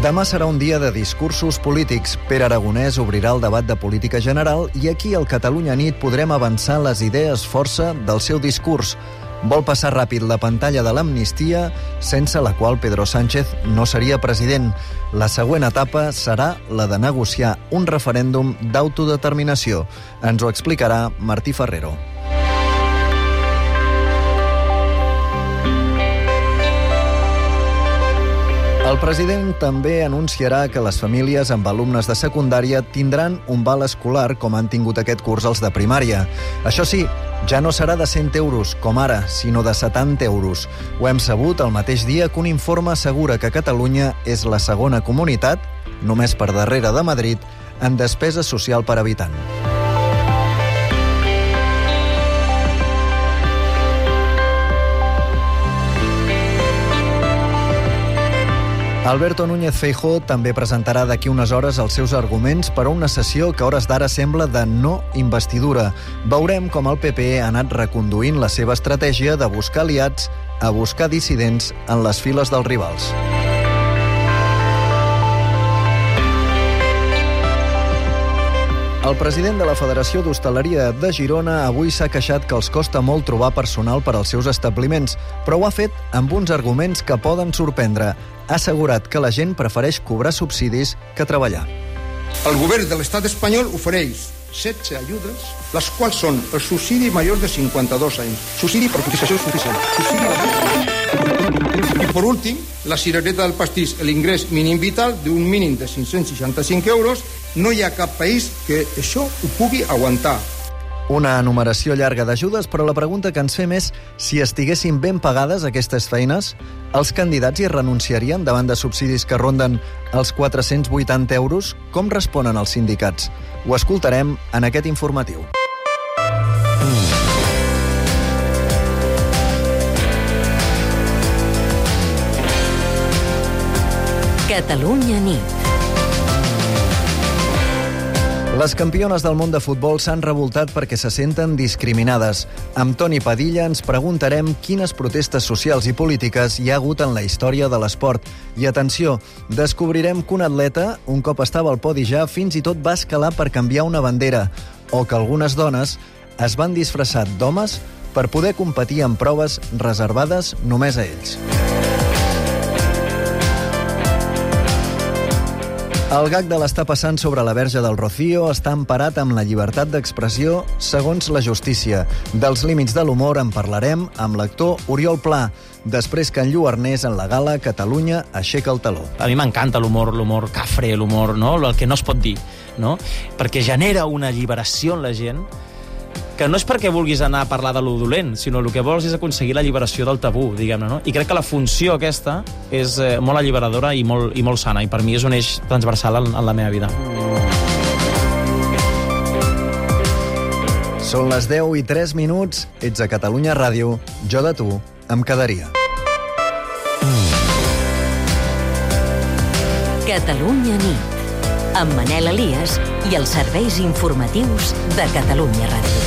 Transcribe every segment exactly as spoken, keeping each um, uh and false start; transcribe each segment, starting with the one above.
Demà serà un dia de discursos polítics. Pere Aragonès obrirà el debat de política general i aquí al Catalunya Nit podrem avançar les idees força del seu discurs. Vol passar ràpid la pantalla de l'amnistia, sense la qual Pedro Sánchez no seria president. La següent etapa serà la de negociar un referèndum d'autodeterminació. Ens ho explicarà Martí Ferrero. El president també anunciarà que les famílies amb alumnes de secundària tindran un val escolar com han tingut aquest curs els de primària. Això sí, ja no serà de cent euros, com ara, sinó de setanta euros. Ho hem sabut el mateix dia que un informe assegura que Catalunya és la segona comunitat, només per darrere de Madrid, en despesa social per habitant. Alberto Núñez Feijóo també presentarà d'aquí unes hores els seus arguments per a una sessió que a hores d'ara sembla de no investidura. Veurem com el P P ha anat reconduint la seva estratègia de buscar aliats a buscar dissidents en les files dels rivals. El president de la Federació d'Hostaleria de Girona avui s'ha queixat que els costa molt trobar personal per als seus establiments, però ho ha fet amb uns arguments que poden sorprendre. Ha assegurat que la gent prefereix cobrar subsidis que treballar. El govern de l'estat espanyol ofereix setze ajudes, les quals són el subsidi major de cinquanta-dos anys, subsidi per cotització suficient, subsidi de... I per últim, la cirereta del pastís, l'ingrés mínim vital d'un mínim de cinc-cents seixanta-cinc euros. No hi ha cap país que això ho pugui aguantar. Una enumeració llarga d'ajudes, però la pregunta que ens fem és si estiguessin ben pagades aquestes feines, els candidats hi renunciarien davant de subsidis que ronden els quatre-cents vuitanta euros? Com responen els sindicats? Ho escoltarem en aquest informatiu. Catalunya Nit. Les campiones del món de futbol s'han revoltat perquè se senten discriminades. Amb Toni Padilla ens preguntarem quines protestes socials i polítiques hi ha hagut en la història de l'esport. I atenció, descobrirem que un atleta, un cop estava al podi ja, fins i tot va escalar per canviar una bandera, o que algunes dones es van disfressar d'homes per poder competir en proves reservades només a ells. El gag de l'està passant sobre la Verge del Rocío està emparat amb la llibertat d'expressió segons la justícia. Dels límits de l'humor en parlarem amb l'actor Oriol Pla, després que enlluernés en la gala Catalunya aixeca el taló. A mi m'encanta l'humor, l'humor cafre, l'humor, no? El que no es pot dir, no? Perquè genera una alliberació en la gent que no és perquè vulguis anar a parlar de lo dolent, sinó el que vols és aconseguir la lliberació del tabú, diguem-ne, no? I crec que la funció aquesta és eh, molt alliberadora i molt, i molt sana, i per mi és un eix transversal en, en la meva vida. Són les deu i tres minuts, ets a Catalunya Ràdio, jo de tu em quedaria. Catalunya Nit, amb Manel Elias i els serveis informatius de Catalunya Ràdio.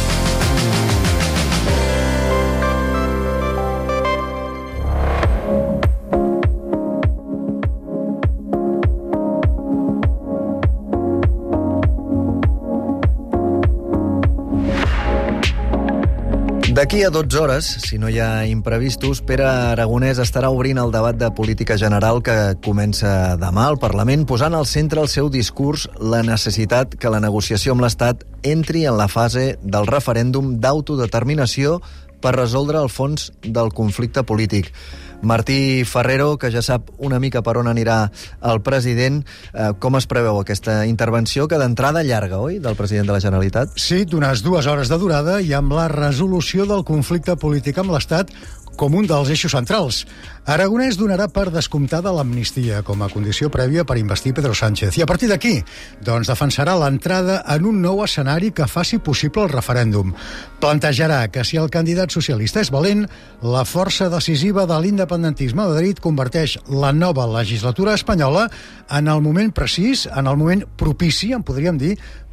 D'aquí a dotze hores, si no hi ha imprevistos, Pere Aragonès estarà obrint el debat de política general que comença demà al Parlament, posant al centre el seu discurs la necessitat que la negociació amb l'Estat entri en la fase del referèndum d'autodeterminació per resoldre el fons del conflicte polític. Martí Ferrero, que ja sap una mica per on anirà el president, eh, com es preveu aquesta intervenció, que d'entrada llarga, oi, del president de la Generalitat? Sí, d'unes dues hores de durada i amb la resolució del conflicte polític amb l'Estat com un dels eixos centrals. Aragonès donarà per descomptada l'amnistia com a condició prèvia per investir Pedro Sánchez. I a partir d'aquí, doncs defensarà l'entrada en un nou escenari que faci possible el referèndum. Plantejarà que si el candidat socialista és valent, la força decisiva de l'independentisme a Madrid converteix la nova legislatura espanyola en el moment precís, en el moment propici, en podríem dir,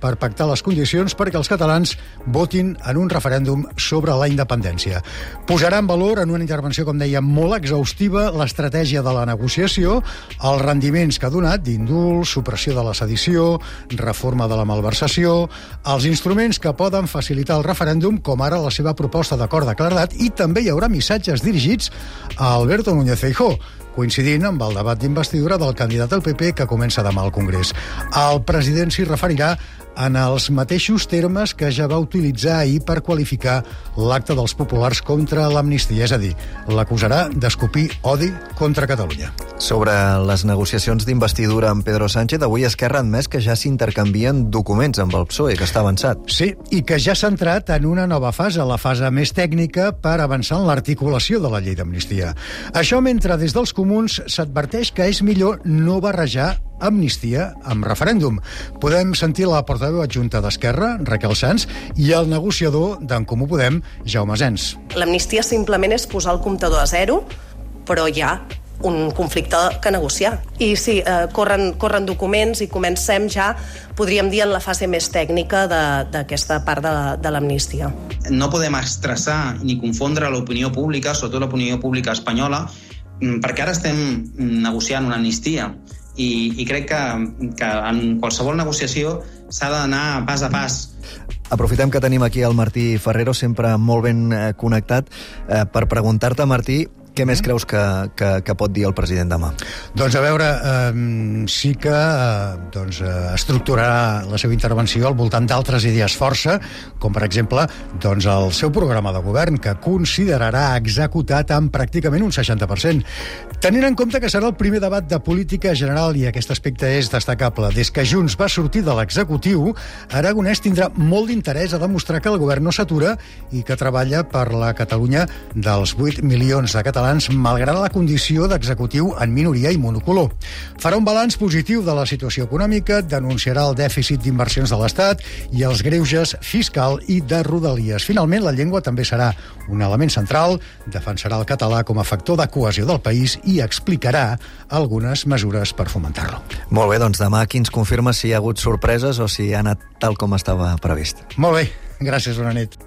per pactar les condicions perquè els catalans votin en un referèndum sobre la independència. Posarà en valor, en una intervenció, com deia, molt exhaustiva, l'estratègia de la negociació, els rendiments que ha donat d'indult, supressió de la sedició, reforma de la malversació, els instruments que poden facilitar el referèndum, com ara la seva proposta d'acord de claredat, i també hi haurà missatges dirigits a Alberto Núñez Feijóo, coincidint amb el debat d'investidura del candidat al P P que comença demà al Congrés. El president s'hi referirà en els mateixos termes que ja va utilitzar ahir per qualificar l'acte dels populars contra l'amnistia, és a dir, l'acusarà d'escopir odi contra Catalunya. Sobre les negociacions d'investidura amb Pedro Sánchez, avui Esquerra ha admès que ja s'intercanvien documents amb el P S O E, que està avançat. Sí, i que ja s'ha entrat en una nova fase, la fase més tècnica, per avançar en l'articulació de la llei d'amnistia. Això mentre des dels comuns s'adverteix que és millor no barrejar amnistia amb referèndum. Podem sentir la portaveu adjunta d'Esquerra, Raquel Sans, i el negociador d'en Comú Podem, Jaume Asens. L'amnistia simplement és posar el comptador a zero, però hi ha un conflicte que negociar. I sí, eh, corren, corren documents i comencem ja, podríem dir, en la fase més tècnica d'aquesta part de, de l'amnistia. No podem estressar ni confondre l'opinió pública, sobretot l'opinió pública espanyola, perquè ara estem negociant una amnistia. I, i crec que, que en qualsevol negociació s'ha d'anar pas a pas. Aprofitem que tenim aquí el Martí Ferrero, sempre molt ben connectat, eh, per preguntar-te, Martí, què més creus que, que, que pot dir el president demà? Doncs a veure, eh, sí que eh, doncs, eh, estructurarà la seva intervenció al voltant d'altres idees força, com per exemple doncs, el seu programa de govern, que considerarà executat en pràcticament un seixanta per cent. Tenint en compte que serà el primer debat de política general, i aquest aspecte és destacable, des que Junts va sortir de l'executiu, Aragonès tindrà molt d'interès a demostrar que el govern no s'atura i que treballa per la Catalunya dels vuit milions de catalans, malgrat la condició d'executiu en minoria i monocolor. Farà un balanç positiu de la situació econòmica, denunciarà el dèficit d'inversions de l'Estat i els greuges fiscal i de Rodalies. Finalment, la llengua també serà un element central, defensarà el català com a factor de cohesió del país i explicarà algunes mesures per fomentar-lo. Molt bé, doncs demà qui ens confirma si hi ha hagut sorpreses o si ha anat tal com estava previst. Molt bé, gràcies, bona nit.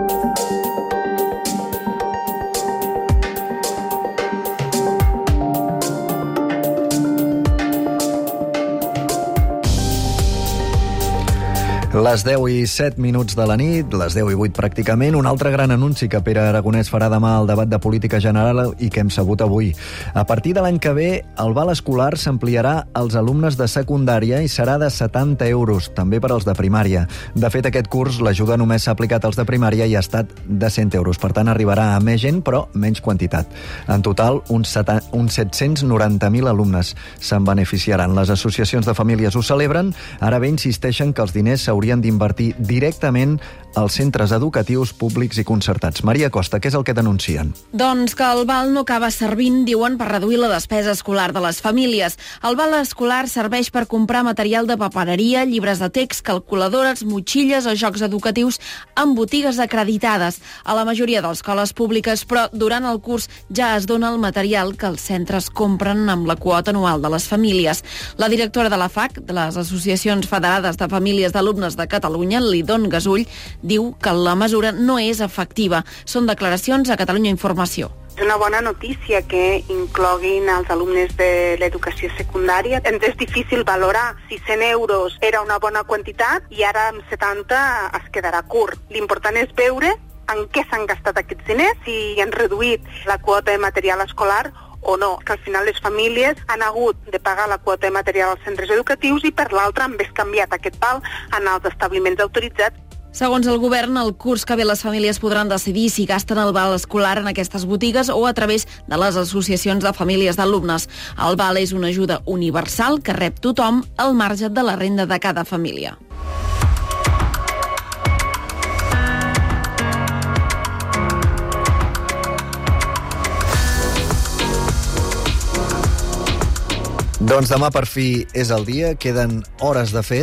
Les deu i set minuts de la nit, les deu i vuit pràcticament, un altre gran anunci que Pere Aragonès farà demà al debat de política general i que hem sabut avui. A partir de l'any que ve, el val escolar s'ampliarà als alumnes de secundària i serà de setanta euros, també per als de primària. De fet, aquest curs l'ajuda només s'ha aplicat als de primària i ha estat de cent euros. Per tant, arribarà a més gent, però menys quantitat. En total, uns, uns set-cents noranta mil alumnes se'n beneficiaran. Les associacions de famílies ho celebren, ara bé insisteixen que els diners s'haurien d'invertir directament als centres educatius públics i concertats. Maria Costa, què és el que denuncien? Doncs que el val no acaba servint, diuen, per reduir la despesa escolar de les famílies. El val escolar serveix per comprar material de papereria, llibres de text, calculadores, motxilles o jocs educatius en botigues acreditades a la majoria de les escoles públiques, però durant el curs ja es dona el material que els centres compren amb la quota anual de les famílies. La directora de la F A C, de les Associacions Federades de Famílies d'Alumnes de Catalunya, Lidon Gasull, diu que la mesura no és efectiva. Són declaracions a Catalunya Informació. És una bona notícia que incloguin els alumnes de l'educació secundària. Ens és difícil valorar si cent euros era una bona quantitat i ara amb setanta es quedarà curt. L'important és veure en què s'han gastat aquests diners, si han reduït la quota de material escolar o no, que al final les famílies han hagut de pagar la quota de material als centres educatius i per l'altra han canviat aquest val en els establiments autoritzats. Segons el govern, el curs que ve les famílies podran decidir si gasten el val escolar en aquestes botigues o a través de les associacions de famílies d'alumnes. El val és una ajuda universal que rep tothom al marge de la renda de cada família. Doncs demà per fi és el dia, queden hores de fet,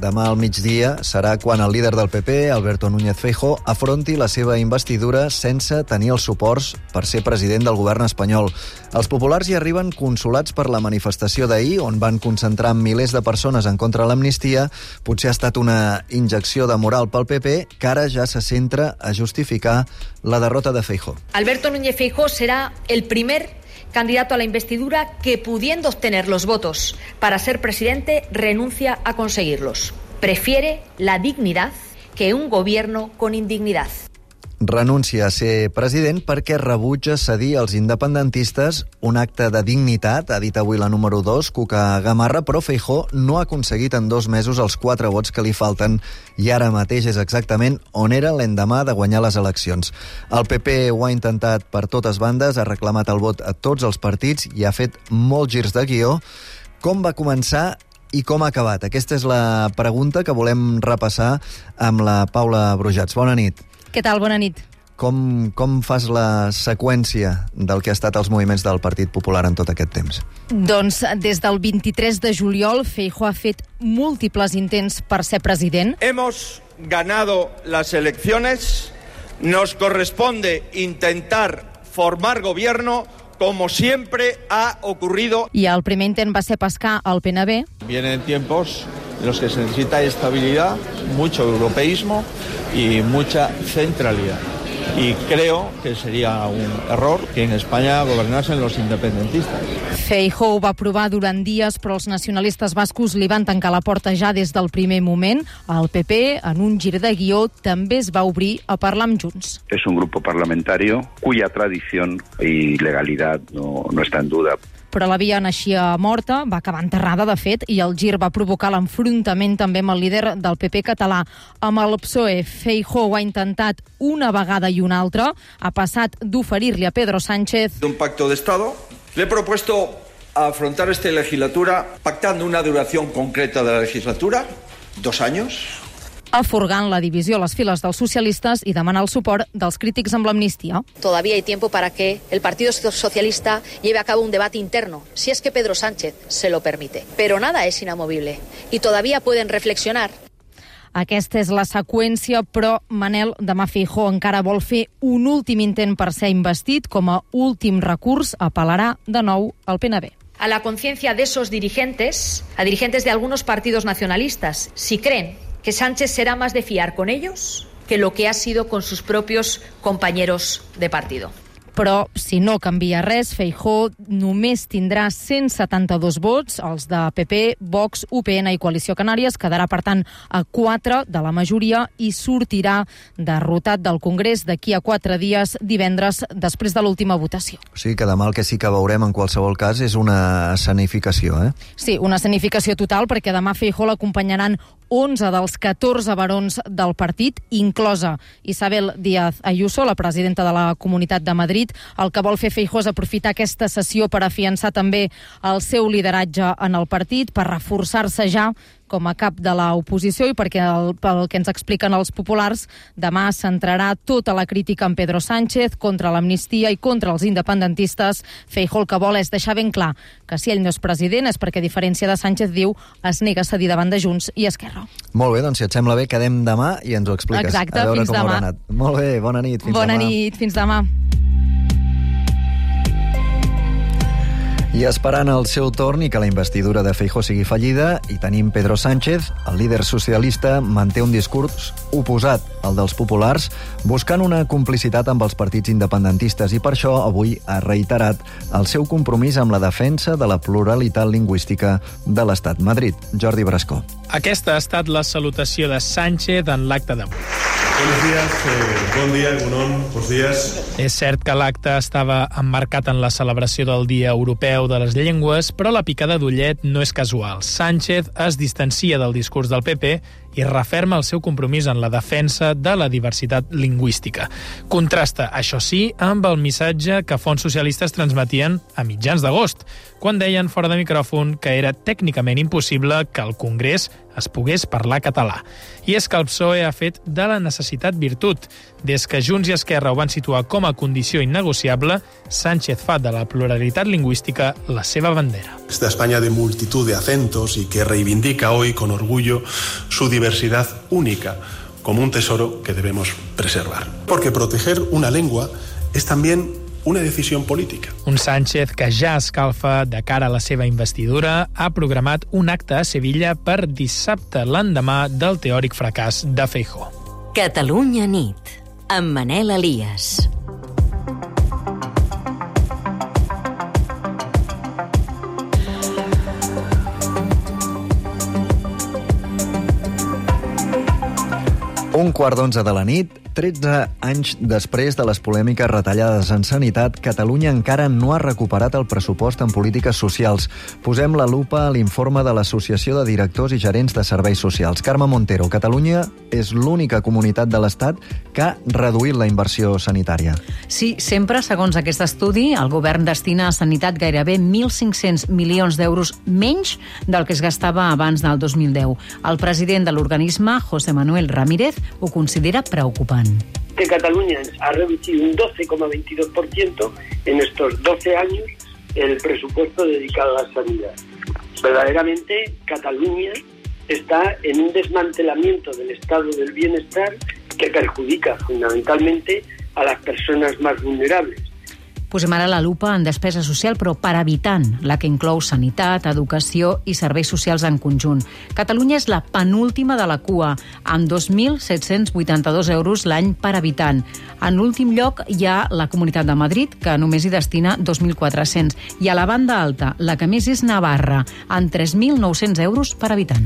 demà al migdia, serà quan el líder del P P, Alberto Núñez Feijóo, afronti la seva investidura sense tenir els suports per ser president del govern espanyol. Els populars hi arriben consolats per la manifestació d'ahir, on van concentrar milers de persones en contra de l'amnistia. Potser ha estat una injecció de moral pel P P, que ara ja se centra a justificar la derrota de Feijóo. Alberto Núñez Feijóo será el primer candidato a la investidura que, pudiendo obtener los votos para ser presidente, renuncia a conseguirlos. Prefiere la dignidad que un gobierno con indignidad. Renuncia a ser president perquè rebutja cedir als independentistes un acte de dignitat, ha dit avui la número dos, Cuca Gamarra, però Feijóo no ha aconseguit en dos mesos els quatre vots que li falten i ara mateix és exactament on era l'endemà de guanyar les eleccions. El P P ho ha intentat per totes bandes, ha reclamat el vot a tots els partits i ha fet molts girs de guió. Com va començar i com ha acabat? Aquesta és la pregunta que volem repassar amb la Paula Brujats. Bona nit. Què tal? Bona nit. Com, com fas la seqüència del que ha estat els moviments del Partit Popular en tot aquest temps? Doncs des del vint-i-tres de juliol, Feijóo ha fet múltiples intents per ser president. Hemos ganado las elecciones, nos corresponde intentar formar gobierno como siempre ha ocurrido. I el primer intent va ser pescar el P N B. Vienen tiempos en los que se necesita estabilidad, mucho europeísmo y mucha centralidad. Y creo que sería un error que en España gobernasen los independentistas. Feijóo va provar durant dies, però els nacionalistes bascos li van tancar la porta ja des del primer moment. El P P, en un gir de guió, també es va obrir a parlar amb Junts. Es un grupo parlamentario cuya tradición y legalidad no, no está en duda. Però la via naixia morta, va acabar enterrada, de fet, i el gir va provocar l'enfrontament també amb el líder del P P català. Amb el P S O E, Feijóo ho ha intentat una vegada i una altra, ha passat d'oferir-li a Pedro Sánchez un pacto de Estado. Le he propuesto afrontar esta legislatura pactando una duración concreta de la legislatura, dos años, afurgant la divisió a les files dels socialistes i demanar el suport dels crítics amb l'amnistia. Todavía hay tiempo para que el Partido Socialista lleve a cabo un debate interno, si es que Pedro Sánchez se lo permite. Pero nada es inamovible y todavía pueden reflexionar. Aquesta és la seqüència, però Manel, demà Feijóo encara vol fer un últim intent per ser investit. Com a últim recurs apel·larà de nou al P N B. A la conciencia de esos dirigentes, a dirigentes de algunos partidos nacionalistas, si creen que Sánchez será más de fiar con ellos que lo que ha sido con sus propios compañeros de partido. Però, si no canvia res, Feijóo només tindrà cent setanta-dos vots, els de P P, Vox, U P N i Coalició Canàries, quedarà, per tant, a quatre de la majoria i sortirà derrotat del Congrés d'aquí a quatre dies, divendres, després de l'última votació. O sigui que demà el que sí que veurem, en qualsevol cas, és una escenificació, eh? Sí, una escenificació total, perquè demà Feijóo l'acompanyaran onze dels catorze barons del partit, inclosa Isabel Díaz Ayuso, la presidenta de la Comunitat de Madrid. El que vol fer Feijóo és aprofitar aquesta sessió per afiançar també el seu lideratge en el partit, per reforçar-se ja com a cap de l'oposició i perquè, el, pel que ens expliquen els populars, demà centrarà tota la crítica en Pedro Sánchez contra l'amnistia i contra els independentistes. Feijóo el que vol és deixar ben clar que si ell no és president és perquè, a diferència de Sánchez, diu, es nega a cedir davant de Junts i Esquerra. Molt bé, doncs si et sembla bé, quedem demà i ens ho expliques. Exacte, a veure fins com demà. haurà anat. Molt bé, bona nit, fins bona demà. Bona nit, fins demà. I esperant el seu torn i que la investidura de Feijóo sigui fallida, i tenim Pedro Sánchez, el líder socialista, manté un discurs oposat al dels populars, buscant una complicitat amb els partits independentistes, i per això avui ha reiterat el seu compromís amb la defensa de la pluralitat lingüística de l'Estat. Madrid, Jordi Brascó. Aquesta ha estat la salutació de Sánchez en l'acte d'avui. Buenos días, eh, bon dia, Gunón, bons dies. És cert que l'acte estava emmarcat en la celebració del Dia Europeu de les Llengües, però la picada d'ullet no és casual. Sánchez es distancia del discurs del P P i referma el seu compromís en la defensa de la diversitat lingüística. Contrasta, això sí, amb el missatge que fonts socialistes transmetien a mitjans d'agost, quan deien fora de micròfon que era tècnicament impossible que al Congrés es pogués parlar català. I és que el P S O E ha fet de la necessitat virtut. Des que Junts i Esquerra ho van situar com a condició innegociable, Sánchez fa de la pluralitat lingüística la seva bandera. Esta España de multitud de acentos y que reivindica hoy con orgullo su diversidad única como un tesoro que debemos preservar. Porque proteger una lengua es también una decisión política. Un Sánchez que ja escalfa de cara a la seva investidura ha programat un acte a Sevilla per dissabte, l'endemà del teòric fracàs de Feijóo. Catalunya nit, amb Manel Elias. Un quart d'onze de la nit, tretze anys després de les polèmiques retallades en sanitat, Catalunya encara no ha recuperat el pressupost en polítiques socials. Posem la lupa a l'informe de l'Associació de Directors i Gerents de Serveis Socials. Carme Montero, Catalunya és l'única comunitat de l'Estat que ha reduït la inversió sanitària. Sí, sempre, segons aquest estudi, el govern destina a sanitat gairebé mil cinc-cents milions d'euros menys del que es gastava abans del dos mil deu. El president de l'organisme, José Manuel Ramírez, ho considera preocupant. Que Cataluña ha reducido un doce coma veintidós por ciento en estos doce años el presupuesto dedicado a la sanidad. Verdaderamente, Cataluña está en un desmantelamiento del estado del bienestar que perjudica fundamentalmente a las personas más vulnerables. Posem ara la lupa en despesa social, però per habitant, la que inclou sanitat, educació i serveis socials en conjunt. Catalunya és la penúltima de la cua, amb dos mil set-cents vuitanta-dos euros l'any per habitant. En l'últim lloc hi ha la Comunitat de Madrid, que només hi destina dos mil quatre-cents. I a la banda alta, la que més és Navarra, amb tres mil nou-cents euros per habitant.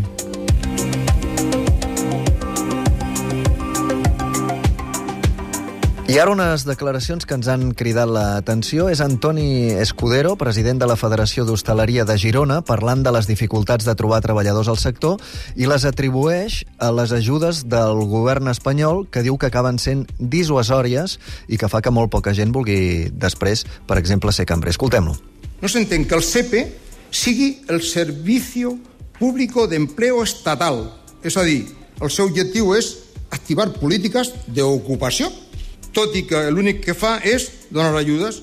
I ara unes declaracions que ens han cridat l'atenció. És Antoni Escudero, president de la Federació d'Hostaleria de Girona, parlant de les dificultats de trobar treballadors al sector i les atribueix a les ajudes del govern espanyol, que diu que acaben sent dissuasòries i que fa que molt poca gent vulgui després, per exemple, ser cambrer. Escoltem-lo. No s'entén que el S E P E sigui el Servicio Público de Empleo Estatal. És a dir, el seu objectiu és activar polítiques d'ocupació, tot i que l'únic que fa és donar ajudes.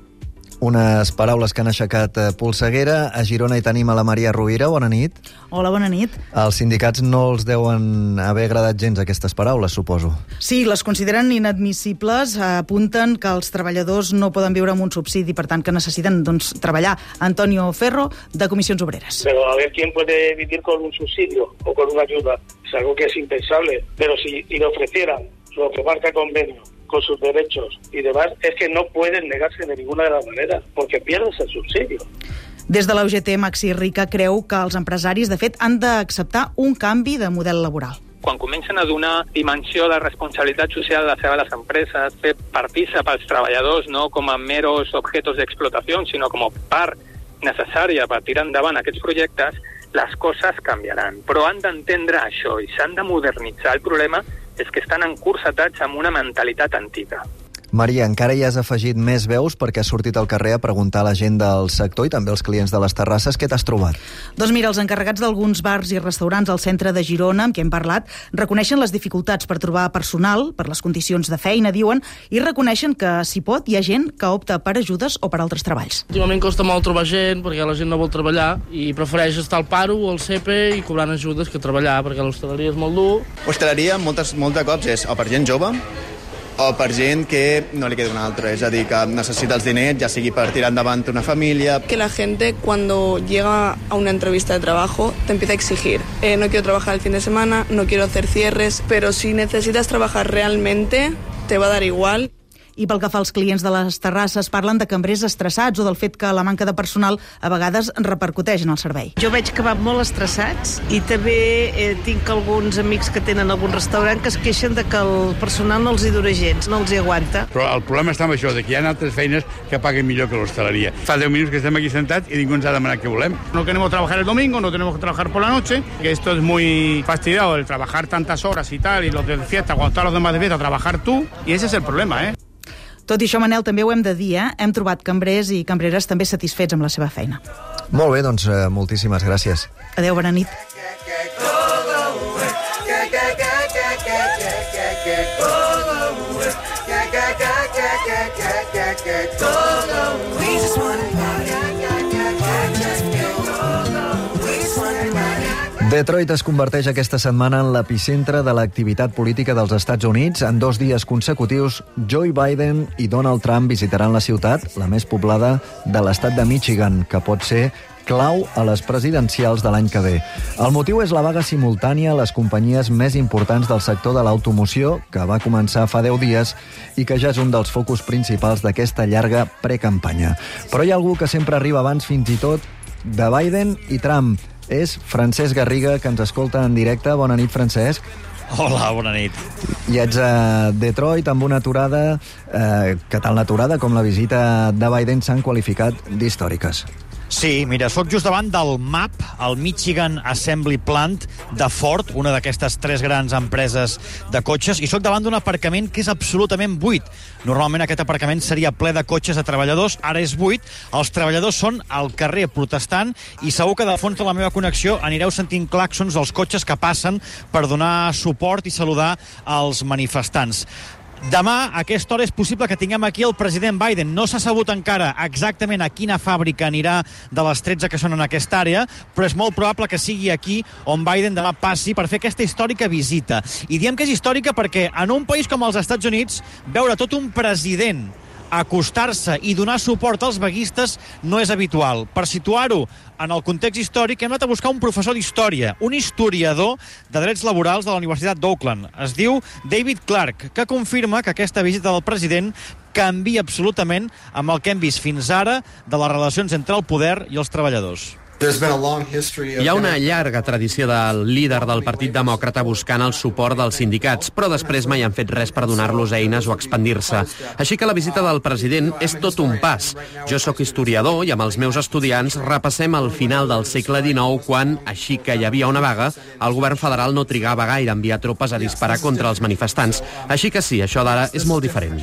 Unes paraules que han aixecat polseguera. A Girona hi tenim a la Maria Rovira. Bona nit. Hola, bona nit. Els sindicats no els deuen haver agradat gens aquestes paraules, suposo. Sí, les consideren inadmissibles. Apunten que els treballadors no poden viure amb un subsidi, per tant que necessiten doncs, treballar. Antonio Ferro, de Comissions Obreras. Pero a ver quién puede vivir con un subsidio o con una ayuda. Es algo que es impensable. Pero si y le ofrecieran lo que marca el convenio, con sus derechos y demás, es que no pueden negarse de ninguna de las maneras, porque pierdes el subsidio. Des de la U G T, Maxi Rica creu que els empresaris, de fet, han d'acceptar un canvi de model laboral. Quan comencen a donar dimensió de responsabilitat social a la seva les empreses, fer partícip als treballadors no com a meros objetos d'explotació, sinó com a part necessària per tirar endavant aquests projectes, les coses canviaran. Però han d'entendre això i s'han de modernitzar. El problema és que estan encursetats amb una mentalitat antiga. Maria, encara hi has afegit més veus perquè has sortit al carrer a preguntar a la gent del sector i també als clients de les terrasses. Què t'has trobat? Doncs mira, els encarregats d'alguns bars i restaurants al centre de Girona, amb qui hem parlat, reconeixen les dificultats per trobar personal, per les condicions de feina, diuen, i reconeixen que, si pot, hi ha gent que opta per ajudes o per altres treballs. Últimament costa molt trobar gent perquè la gent no vol treballar i prefereix estar al paro o al C E P E i cobrant ajudes que treballar, perquè l'hostaleria és molt dur. Hostaleria, moltes, molts de cops, és o per gent jove o per gent que no li queda una altra, és a dir, que necessita els diners, ja sigui per tirar endavant una família. Que la gente cuando llega a una entrevista de trabajo te empieza a exigir. Eh, no quiero trabajar el fin de semana, no quiero hacer cierres, pero si necesitas trabajar realmente, te va a dar igual. I pel que fa als clients de les terrasses, parlen de cambrers estressats o del fet que la manca de personal a vegades repercuteix en el servei. Jo veig que van molt estressats i també eh, tinc alguns amics que tenen algun restaurant que es queixen de que el personal no els hi dura gens, no els hi aguanta. Però el problema està amb això, de que hi ha altres feines que paguen millor que l'hostaleria. Fa deu minuts que estem aquí sentats i ningú ens ha demanat què volem. No queremos trabajar el domingo, no tenemos que trabajar por la noche, que esto es muy fastidiado, el trabajar tantas horas y tal, y los de fiesta, cuando están los demás de fiesta, trabajar tú, y ese es el problema, ¿eh? Tot i això, Manel, també ho hem de dir, eh? Hem trobat cambrers i cambreres també satisfets amb la seva feina. Molt bé, doncs eh, moltíssimes gràcies. Adéu, bona nit. Go away. Detroit es converteix aquesta setmana en l'epicentre de l'activitat política dels Estats Units. En dos dies consecutius, Joe Biden i Donald Trump visitaran la ciutat, la més poblada de l'estat de Michigan, que pot ser clau a les presidencials de l'any que ve. El motiu és la vaga simultània a les companyies més importants del sector de l'automoció, que va començar fa deu dies i que ja és un dels focus principals d'aquesta llarga precampanya. Però hi ha algú que sempre arriba abans fins i tot de Biden i Trump. És Francesc Garriga, que ens escolta en directe. Bona nit, Francesc. Hola, bona nit. I ets a Detroit amb una aturada, eh, que tant l'aturada com la visita de Biden s'han qualificat d'històriques. Sí, mira, sóc just davant del M A P, el Michigan Assembly Plant de Ford, una d'aquestes tres grans empreses de cotxes, i sóc davant d'un aparcament que és absolutament buit. Normalment aquest aparcament seria ple de cotxes de treballadors, ara és buit. Els treballadors són al carrer protestant i segur que de fons de la meva connexió anireu sentint clàxons dels cotxes que passen per donar suport i saludar als manifestants. Demà, a aquesta hora, és possible que tinguem aquí el president Biden. No s'ha sabut encara exactament a quina fàbrica anirà de les tretze que són en aquesta àrea, però és molt probable que sigui aquí on Biden demà passi per fer aquesta històrica visita. I diem que és històrica perquè en un país com els Estats Units, veure tot un president acostar-se i donar suport als vaguistes no és habitual. Per situar-ho en el context històric, hem anat a buscar un professor d'història, un historiador de drets laborals de la Universitat d'Oakland. Es diu David Clark, que confirma que aquesta visita del president canvia absolutament amb el que hem vist fins ara de les relacions entre el poder i els treballadors. Hi ha una llarga tradició del líder del Partit Demòcrata buscant el suport dels sindicats, però després mai han fet res per donar-los eines o expandir-se. Així que la visita del president és tot un pas. Jo sóc historiador i amb els meus estudiants repassem el final del segle dinou quan, així que hi havia una vaga, el govern federal no trigava gaire a enviar tropes a disparar contra els manifestants. Així que sí, això d'ara és molt diferent.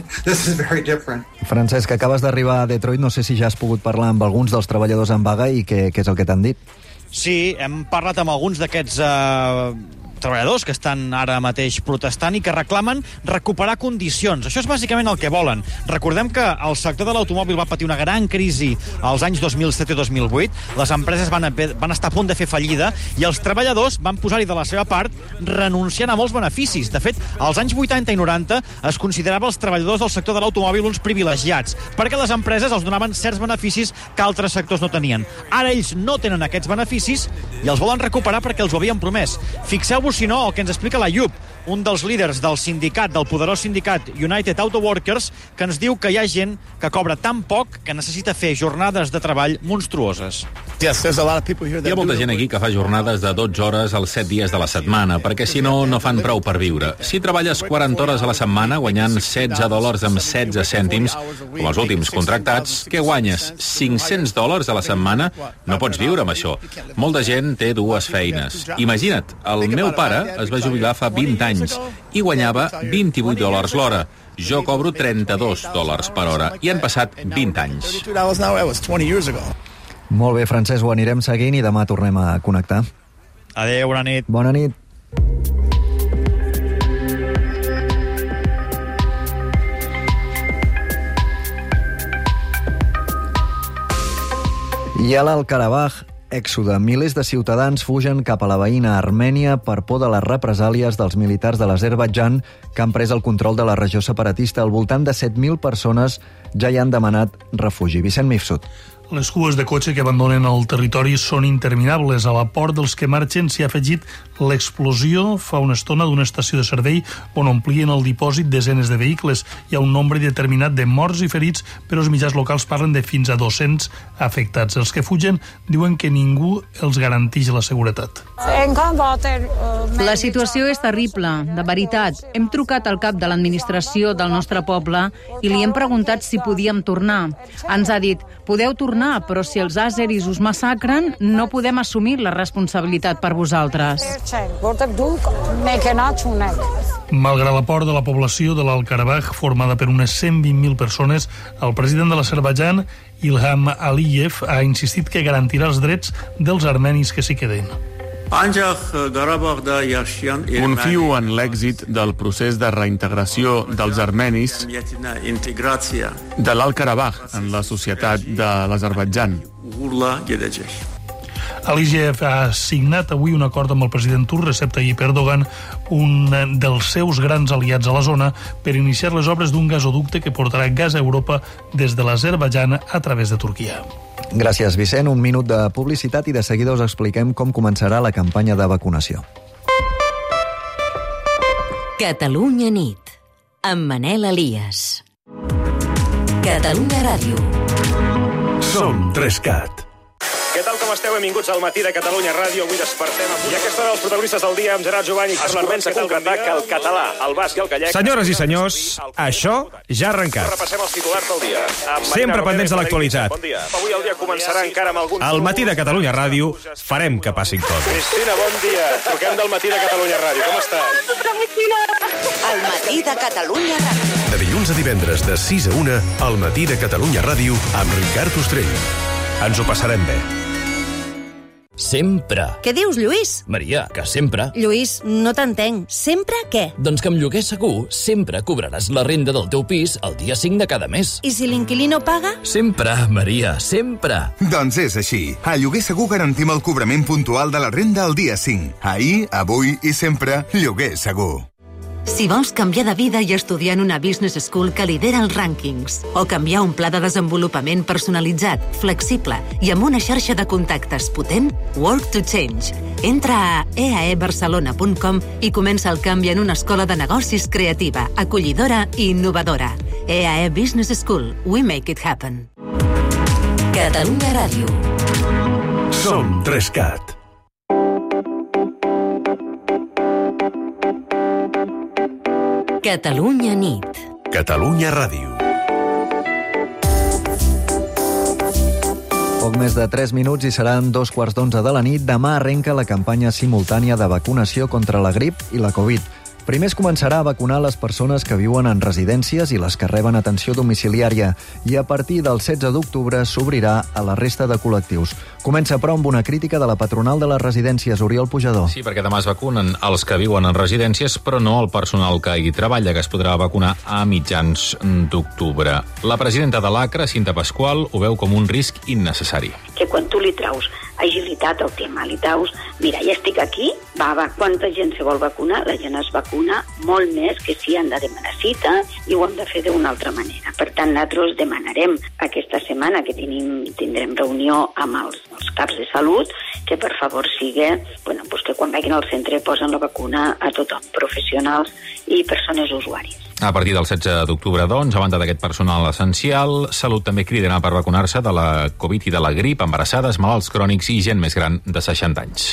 Francesc, acabes d'arribar a Detroit, no sé si ja has pogut parlar amb alguns dels treballadors en vaga i què què és el que t'han dit? Sí, hem parlat amb alguns d'aquests eh, treballadors que estan ara mateix protestant i que reclamen recuperar condicions. Això és bàsicament el que volen. Recordem que el sector de l'automòbil va patir una gran crisi als anys dos mil set i dos mil vuit. Les empreses van, van estar a punt de fer fallida i els treballadors van posar-hi de la seva part renunciant a molts beneficis. De fet, als anys vuitanta i noranta es considerava els treballadors del sector de l'automòbil uns privilegiats perquè les empreses els donaven certs beneficis que altres sectors no tenien. Ara ells no tenen aquests beneficis i els volen recuperar perquè els ho havien promès. Fixeu-vos, si no, el que ens explica la I U P, un dels líders del sindicat, del poderós sindicat United Auto Workers, que ens diu que hi ha gent que cobra tan poc que necessita fer jornades de treball monstruoses. Hi ha molta gent aquí que fa jornades de dotze hores als set dies de la setmana, perquè si no, no fan prou per viure. Si treballes quaranta hores a la setmana, guanyant setze dòlars amb setze cèntims, com els últims contractats, què guanyes? cinc-cents dòlars a la setmana? No pots viure amb això. Molta gent té dues feines. Imagina't, el meu pare es va jubilar fa vint anys i guanyava vint-i-vuit dòlars l'hora. Jo cobro trenta-dos dòlars per hora i han passat vint anys. Molt bé, Francesc, ho anirem seguint i demà tornem a connectar. Adéu, bona nit. Bona nit. I a l'Alt-Karabakh, èxode. Milers de ciutadans fugen cap a la veïna Armènia per por de les represàlies dels militars de l'Azerbaidjan que han pres el control de la regió separatista. Al voltant de set mil persones ja hi han demanat refugi. Vicent Mifsud. Les cues de cotxe que abandonen el territori són interminables. A la port dels que marxen s'hi ha afegit l'explosió fa una estona d'una estació de servei on omplien el dipòsit desenes de vehicles. Hi ha un nombre determinat de morts i ferits, però els mitjans locals parlen de fins a dos-cents afectats. Els que fugen diuen que ningú els garanteix la seguretat. La situació és terrible, de veritat. Hem trucat al cap de l'administració del nostre poble i li hem preguntat si podíem tornar. Ens ha dit, podeu tornar, però si els àzeris us massacren, no podem assumir la responsabilitat per vosaltres. Malgrat l'aport de la població de l'Alt-Karabakh, formada per unes cent vint mil persones, el president de l'Azerbaidjan, Ilham Aliyev, ha insistit que garantirà els drets dels armenis que s'hi queden. Confio en l'èxit del procés de reintegració dels armenis de l'Alt-Karabakh en la societat de l'Azerbaidjan. Aliyev ha signat avui un acord amb el president turc Recep Tayyip Erdogan, un dels seus grans aliats a la zona, per iniciar les obres d'un gasoducte que portarà gas a Europa des de l'Azerbaidjan a través de Turquia. Gràcies, Vicent. Un minut de publicitat i de seguida us expliquem com començarà la campanya de vacunació. Catalunya nit, amb Manel Elias. Catalunya Ràdio. Som tres cat. Què tal, com esteu? Benvinguts al matí de Catalunya Ràdio. Avui despertem i aquesta hora els protagonistes del dia amb Gerard Jovany i Carles Rubens. Es comença a concretar que el català, el basc i el gallec... Senyores i senyors, això ja ha arrencat. Repassem els titulars del dia. Sempre pendents de l'actualitat. Bon dia. Avui el dia començarà encara amb algun... Al matí de Catalunya Ràdio farem que passin coses. Cristina, bon dia. Truquem del matí de Catalunya Ràdio. Com estàs? Al matí de Catalunya Ràdio. De dilluns a divendres de sis a una, al matí de Catalunya Ràdio amb Ricard Ostrell. Ens ho passarem bé. Sempre. Què dius, Lluís? Maria, que sempre. Lluís, no t'entenc. Sempre què? Doncs que amb Lloguer Segur sempre cobraràs la renda del teu pis el dia cinc de cada mes. I si l'inquilí no paga? Sempre, Maria, sempre. Doncs és així. A Lloguer Segur garantim el cobrament puntual de la renda el dia cinc. Ahir, avui i sempre, Lloguer Segur. Si vols canviar de vida i estudiar en una business school que lidera els rànquings, o canviar un pla de desenvolupament personalitzat, flexible i amb una xarxa de contactes potent, Work to Change. Entra a e a e barcelona punt com i comença el canvi en una escola de negocis creativa, acollidora i innovadora. E A E Business School. We make it happen. Catalunya Ràdio. Som tres cat. Catalunya nit. Catalunya Ràdio. Poc més de tres minuts i seran dos quarts d'onze de la nit. Demà arrenca la campanya simultània de vacunació contra la grip i la Covid. Primer es començarà a vacunar les persones que viuen en residències i les que reben atenció domiciliària i a partir del setze d'octubre s'obrirà a la resta de col·lectius. Comença, però, amb una crítica de la patronal de les residències, Oriol Pujador. Sí, perquè demà es vacunen els que viuen en residències, però no el personal que hi treballa, que es podrà vacunar a mitjans d'octubre. La presidenta de l'A C R A, Cinta Pasqual, ho veu com un risc innecessari. Que quan tu li traus agilitat al tema, li traus, mira, ja estic aquí, va, va, quanta gent se vol vacunar? La gent es vacuna molt més que si han de demanar cita i ho hem de fer d'una altra manera. Per tant, nosaltres demanarem aquesta setmana que tenim, tindrem reunió amb els, els caps de salut, que per favor sigui, bueno, pues que quan vagin al centre posen la vacuna a tothom, professionals i persones usuàries. A partir del setze d'octubre, doncs, a banda d'aquest personal essencial, Salut també cridarà per vacunar-se de la Covid i de la grip, embarassades, malalts crònics i gent més gran de seixanta anys.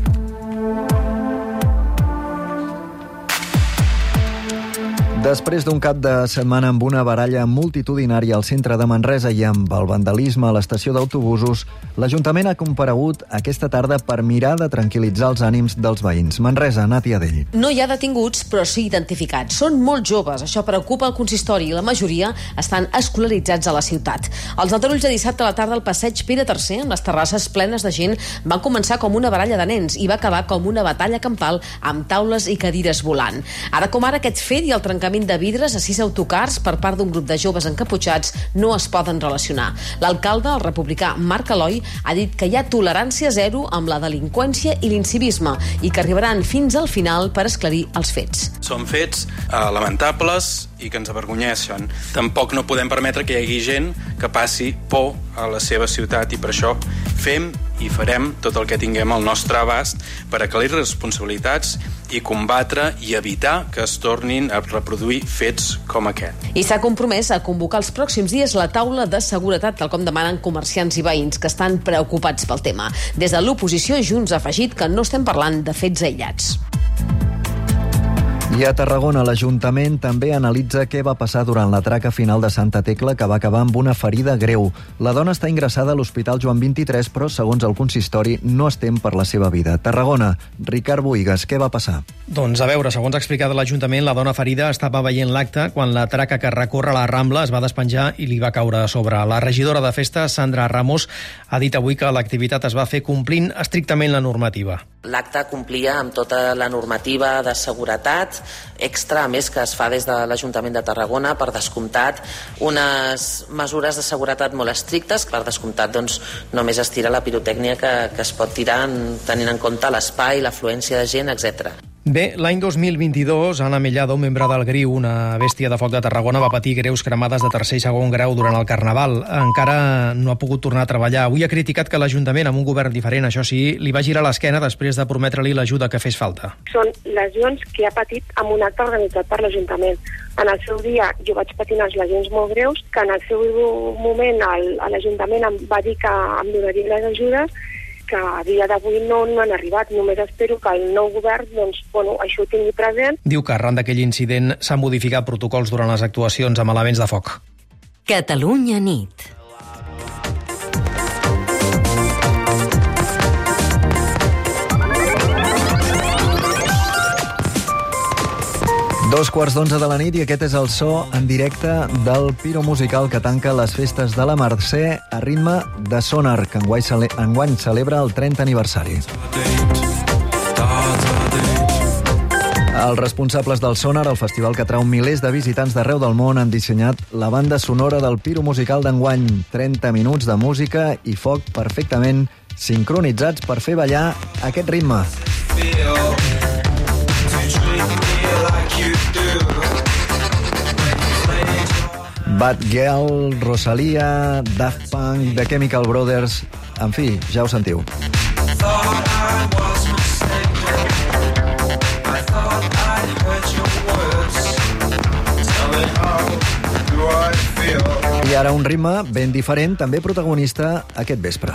Després d'un cap de setmana amb una baralla multitudinària al centre de Manresa i amb el vandalisme a l'estació d'autobusos, l'Ajuntament ha comparegut aquesta tarda per mirar de tranquil·litzar els ànims dels veïns. Manresa, Nàtia Dell. No hi ha detinguts, però sí identificats. Són molt joves, això preocupa el consistori i la majoria estan escolaritzats a la ciutat. Els aldarulls de dissabte a la tarda al passeig Pere tercer, amb les terrasses plenes de gent, van començar com una baralla de nens i va acabar com una batalla campal amb taules i cadires volant. Ara com ara, aquest fet i el trencament de vidres a sis autocars per part d'un grup de joves encaputxats no es poden relacionar. L'alcalde, el republicà Marc Eloi, ha dit que hi ha tolerància zero amb la delinqüència i l'incivisme i que arribaran fins al final per esclarir els fets. Són fets eh, lamentables i que ens avergonyeixen. Tampoc no podem permetre que hi hagi gent que passi por a la seva ciutat i per això fem i farem tot el que tinguem al nostre abast per aclarir responsabilitats i combatre i evitar que es tornin a reproduir fets com aquest. I s'ha compromès a convocar els pròxims dies la taula de seguretat, tal com demanen comerciants i veïns que estan preocupats pel tema. Des de l'oposició, Junts ha afegit que no estem parlant de fets aïllats. I a Tarragona, l'Ajuntament també analitza què va passar durant la traca final de Santa Tecla, que va acabar amb una ferida greu. La dona està ingressada a l'Hospital Joan vint-i-tres, però, segons el consistori, no es tem per la seva vida. Tarragona, Ricard Bohigas, què va passar? Doncs a veure, segons ha explicat l'Ajuntament, la dona ferida estava veient l'acte quan la traca que recorre la Rambla es va despenjar i li va caure a sobre. La regidora de festa, Sandra Ramos, ha dit avui que l'activitat es va fer complint estrictament la normativa. L'acte complia amb tota la normativa de seguretat extra, a més, que es fa des de l'Ajuntament de Tarragona, per descomptat, unes mesures de seguretat molt estrictes. Per descomptat, doncs, només es tira la pirotècnia que, que es pot tirar tenint en compte l'espai, l'afluència de gent, etcètera. Bé, l'any dos mil vint-i-dos, Anna Mellado, membre del Griu, una bèstia de foc de Tarragona, va patir greus cremades de tercer i segon grau durant el Carnaval. Encara no ha pogut tornar a treballar. Avui ha criticat que l'Ajuntament, amb un govern diferent, això sí, li va girar l'esquena després de prometre-li l'ajuda que fes falta. Són lesions que ha patit amb un acte organitzat per l'Ajuntament. En el seu dia jo vaig patir unes lesions molt greus, que en el seu moment l'Ajuntament em va dir que em donaria les ajudes, que a dia d'avui no, no han arribat. Només espero que el nou govern doncs, bueno, això ho tingui present. Diu que arran d'aquell incident s'han modificat protocols durant les actuacions amb elements de foc. Catalunya nit. Dos quarts d'onze de la nit i aquest és el so en directe del Piro Musical que tanca les festes de la Mercè a ritme de Sonar, que enguany, cele enguany celebra el trenta aniversari. Els responsables del Sonar, el festival que trau milers de visitants d'arreu del món, han dissenyat la banda sonora del Piro Musical d'enguany. trenta minuts de música i foc perfectament sincronitzats per fer ballar aquest ritme. Bad Girl, Rosalia, Daft Punk, The Chemical Brothers... En fi, ja ho sentiu. I ara un ritme ben diferent, també protagonista aquest vespre.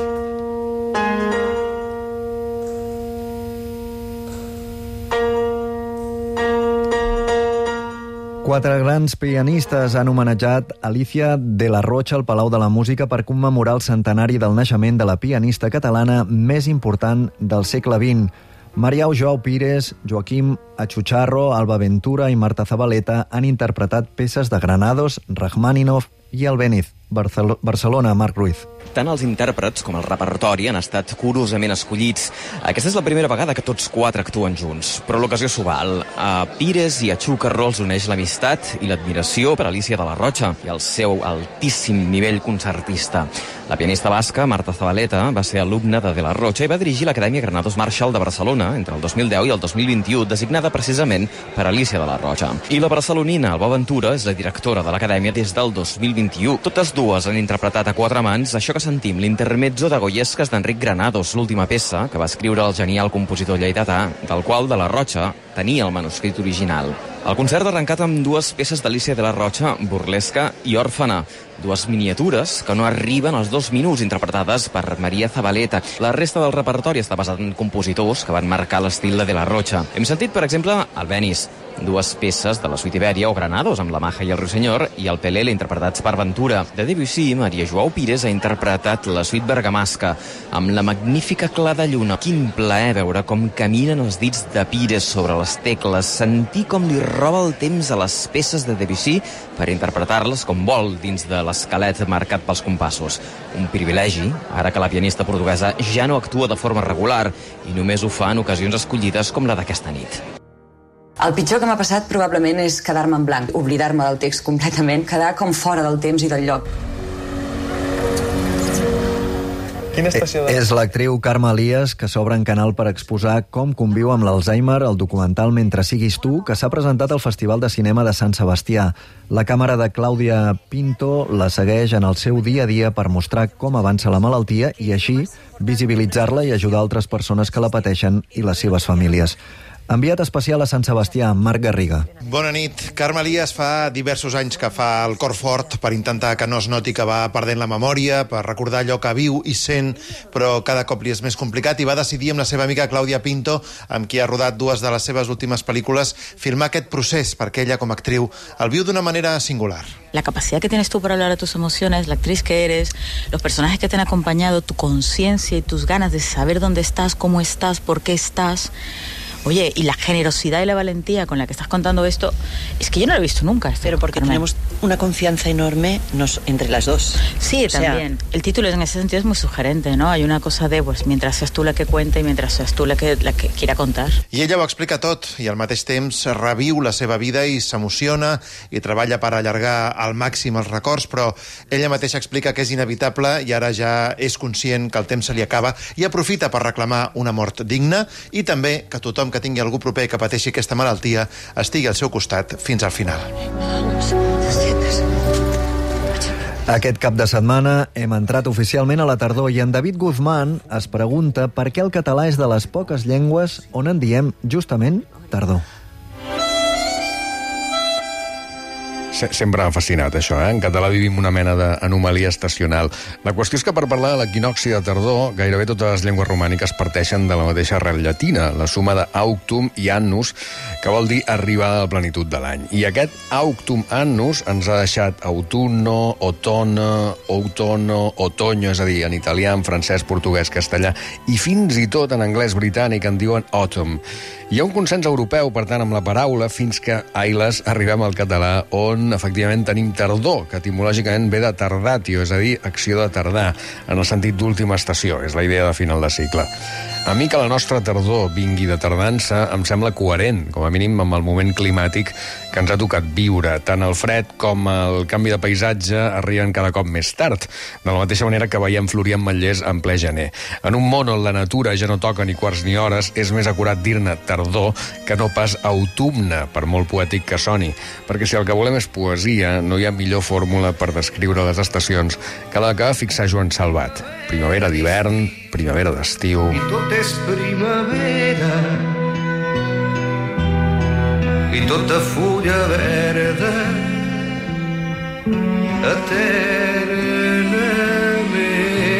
Quatre grans pianistes han homenatjat Alicia de la Rocha al Palau de la Música per commemorar el centenari del naixement de la pianista catalana més important del segle vint. Mariau Joao Pires, Joaquim Achucharro, Alba Ventura i Marta Zabaleta han interpretat peces de Granados, Rachmaninoff i Albéniz. Barcelona, Marc Ruiz. Tant els intèrprets com el repertori han estat curosament escollits. Aquesta és la primera vegada que tots quatre actuen junts, però l'ocasió s'ho val. A Pires i a Xucarro els uneix l'amistat i l'admiració per Alicia de la Rocha i el seu altíssim nivell concertista. La pianista basca, Marta Zabaleta, va ser alumna de De la Rocha i va dirigir l'Acadèmia Granados Marshall de Barcelona entre el dos mil deu i el dos mil vint-i-u, designada precisament per Alicia de la Rocha. I la barcelonina, Alba Ventura, és la directora de l'Acadèmia des del dos mil vint-i-u. Totes dues han interpretat a quatre mans això que sentim, l'intermezzo de Goyesques d'Enric Granados, l'última peça que va escriure el genial compositor lleidatà, del qual de la Rocha tenia el manuscrit original. El concert ha arrencat amb dues peces d'Alicia de la Rocha, Burlesca i Òrfana, dues miniatures que no arriben als dos minuts, interpretades per Maria Zabaleta. La resta del repertori està basat en compositors que van marcar l'estil de De la Rocha. Hem sentit, per exemple, Albéniz, dues peces de la suite Ibèria o Granados, amb la Maja i el Ruisenyor, i el Pelele, interpretats per Ventura. De Debussy, Maria Joao Pires ha interpretat la suite bergamasca, amb la magnífica clar de lluna. Quin plaer veure com caminen els dits de Pires sobre les tecles, sentir com li roba el temps a les peces de Debussy per interpretar-les com vol dins de l'esquelet marcat pels compassos. Un privilegi, ara que la pianista portuguesa ja no actua de forma regular i només ho fa en ocasions escollides com la d'aquesta nit. El pitjor que m'ha passat probablement és quedar-me en blanc, oblidar-me del text completament, quedar com fora del temps i del lloc. Quina estació de... És l'actriu Carme Elias, que s'obre en canal per exposar com conviu amb l'Alzheimer el documental Mentre siguis tu, que s'ha presentat al Festival de Cinema de Sant Sebastià. La càmera de Clàudia Pinto la segueix en el seu dia a dia per mostrar com avança la malaltia i així visibilitzar-la i ajudar altres persones que la pateixen i les seves famílies. Enviat especial a Sant Sebastià, Marc Garriga. Bona nit. Carme Elias fa diversos anys que fa el cor fort per intentar que no es noti que va perdent la memòria, per recordar allò que viu i sent, però cada cop li és més complicat i va decidir amb la seva amiga Clàudia Pinto, amb qui ha rodat dues de les seves últimes pel·lícules, filmar aquest procés perquè ella, com a actriu, el viu d'una manera singular. La capacidad que tienes tú para hablar de tus emociones, la actriz que eres, los personajes que te han acompañado, tu conciencia y tus ganas de saber dónde estás, cómo estás, por qué estás... Oye, y la generosidad y la valentía con la que estás contando esto, es que yo no lo he visto nunca. Pero porque Carmen. Tenemos una confianza enorme nos, entre las dos. Sí, o también. Sea... El título en ese sentido es muy sugerente, ¿no? Hay una cosa de, pues, mientras seas tú la que cuenta y mientras seas tú la que, la que quiera contar. I ella ho explica tot, i al mateix temps reviu la seva vida i s'emociona i treballa per allargar al màxim els records, però ella mateixa explica que és inevitable i ara ja és conscient que el temps se li acaba i aprofita per reclamar una mort digna i també que tothom que tingui algú proper que pateixi aquesta malaltia estigui al seu costat fins al final. Aquest cap de setmana hem entrat oficialment a la tardor i en David Guzmán es pregunta per què el català és de les poques llengües on en diem justament tardor. Sempre m'ha fascinat això, eh? En català vivim una mena d'anomalia estacional. La qüestió és que per parlar de l'equinocci de tardor, gairebé totes les llengües romàniques parteixen de la mateixa arrel llatina, la suma de auctum i annus, que vol dir arribada a la plenitud de l'any. I aquest auctum annus ens ha deixat autunno, otone, outono, otoño, és a dir, en italià, en francès, portuguès, castellà, i fins i tot en anglès britànic en diuen autumn. Hi ha un consens europeu, per tant, amb la paraula, fins que, ailes, arribem al català, on efectivament tenim tardor, que etimològicament ve de tardatio, és a dir, acció de tardar, en el sentit d'última estació, és la idea de final de cicle. A mi que la nostra tardor vingui de tardança em sembla coherent, com a mínim amb el moment climàtic que ens ha tocat viure. Tant el fred com el canvi de paisatge arriben cada cop més tard, de la mateixa manera que veiem florir ametllers en ple gener. En un món on la natura ja no toca ni quarts ni hores, és més acurat dir-ne tardor que no pas autumne, per molt poètic que soni, perquè si el que volem és poesia, no hi ha millor fórmula per descriure les estacions que la que va fixar Joan Salvat. Primavera d'hivern, primavera d'estiu... I tot és primavera, i tota fulla verda, eternament.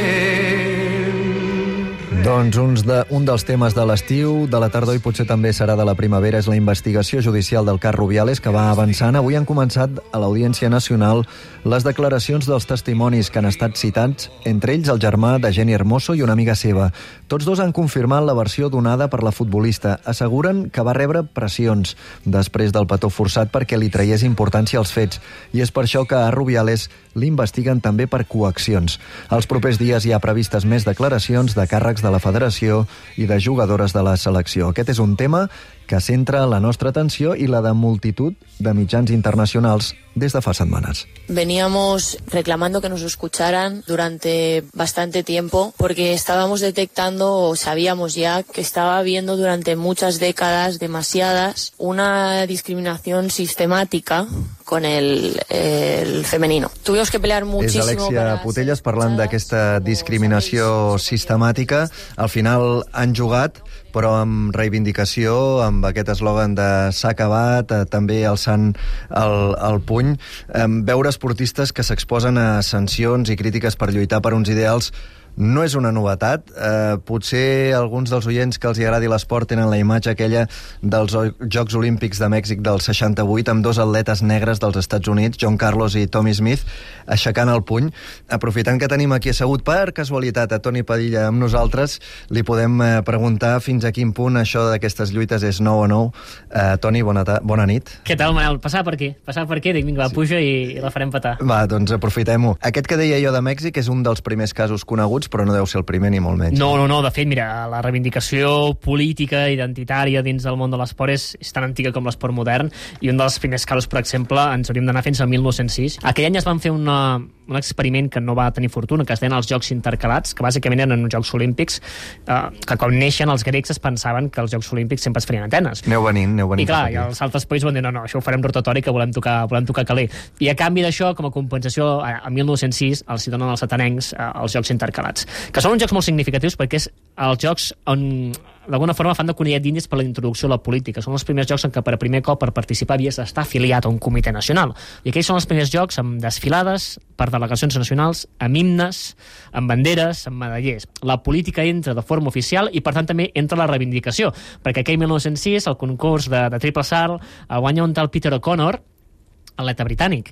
Doncs uns de, un dels temes de l'estiu, de la tardor i potser també serà de la primavera és la investigació judicial del cas Rubiales, que va avançant. Avui han començat a l'Audiència Nacional les declaracions dels testimonis que han estat citats, entre ells el germà de Jenny Hermoso i una amiga seva. Tots dos han confirmat la versió donada per la futbolista. Asseguren que va rebre pressions després del petó forçat perquè li traiés importància als fets. I és per això que a Rubiales l'investiguen també per coaccions. Els propers dies hi ha previstes més declaracions de càrrecs de la Federació i de jugadores de la selecció. Aquest és un tema que centra la nostra atenció i la de multitud de mitjans internacionals des de fa setmanes. Veníamos reclamando que nos escucharan durante bastante tiempo porque estábamos detectando o sabíamos ya que estaba habiendo durante muchas décadas, demasiadas, una discriminación sistemática con el, el femenino. Tuvimos que pelear muchísimo. És Alexia Putelles parlant d'aquesta discriminació sistemàtica. Al final han jugat, però amb reivindicació, amb aquest eslògan de s'ha acabat, eh, també alçant el, el puny. Eh, veure esportistes que s'exposen a sancions i crítiques per lluitar per uns ideals no és una novetat. Eh, potser alguns dels oients que els hi agradi l'esport tenen la imatge aquella dels Jocs Olímpics de Mèxic del seixanta-vuit amb dos atletes negres dels Estats Units, John Carlos i Tommy Smith, aixecant el puny. Aprofitant que tenim aquí assegut per casualitat a Toni Padilla amb nosaltres, li podem eh, preguntar fins a quin punt això d'aquestes lluites és nou o nou. Eh, Toni, bona, bona nit. Què tal, Manel? Passar per aquí. Passar per aquí, dic, vinga, va, puja i, i la farem petar. Va, doncs aprofitem-ho. Aquest que deia jo de Mèxic és un dels primers casos coneguts, però no deu ser el primer ni molt menys. No, no, no. De fet, mira, la reivindicació política, identitària dins del món de l'esport és, és tan antiga com l'esport modern, i un dels primers casos, per exemple, ens hauríem d'anar fins al mil nou-cents sis. Aquell any es van fer una, un experiment que no va tenir fortuna, que es deien els Jocs Intercalats, que bàsicament eren uns Jocs Olímpics, eh, que quan neixen els grecs es pensaven que els Jocs Olímpics sempre es farien a Atenes. Aneu venint, aneu venint. I clar, i els altres països van dir, no, no, això ho farem rotatori, que volem tocar, volem tocar calé. I a canvi d'això, com a compensació, a mil nou-cents sis els hi donen els atenencs eh, els Jocs Intercalats, que són uns jocs molt significatius perquè és els jocs on d'alguna forma fan de conillet d'índies per la introducció a la política. Són els primers jocs en què per primer cop per participar havies d'estar afiliat a un comitè nacional. I aquells són els primers jocs amb desfilades per delegacions nacionals, amb himnes, amb banderes, amb medallers. La política entra de forma oficial i per tant també entra la reivindicació, perquè aquell mil nou-cents sis el concurs de, de triple salt el guanya un tal Peter O'Connor, atleta britànic.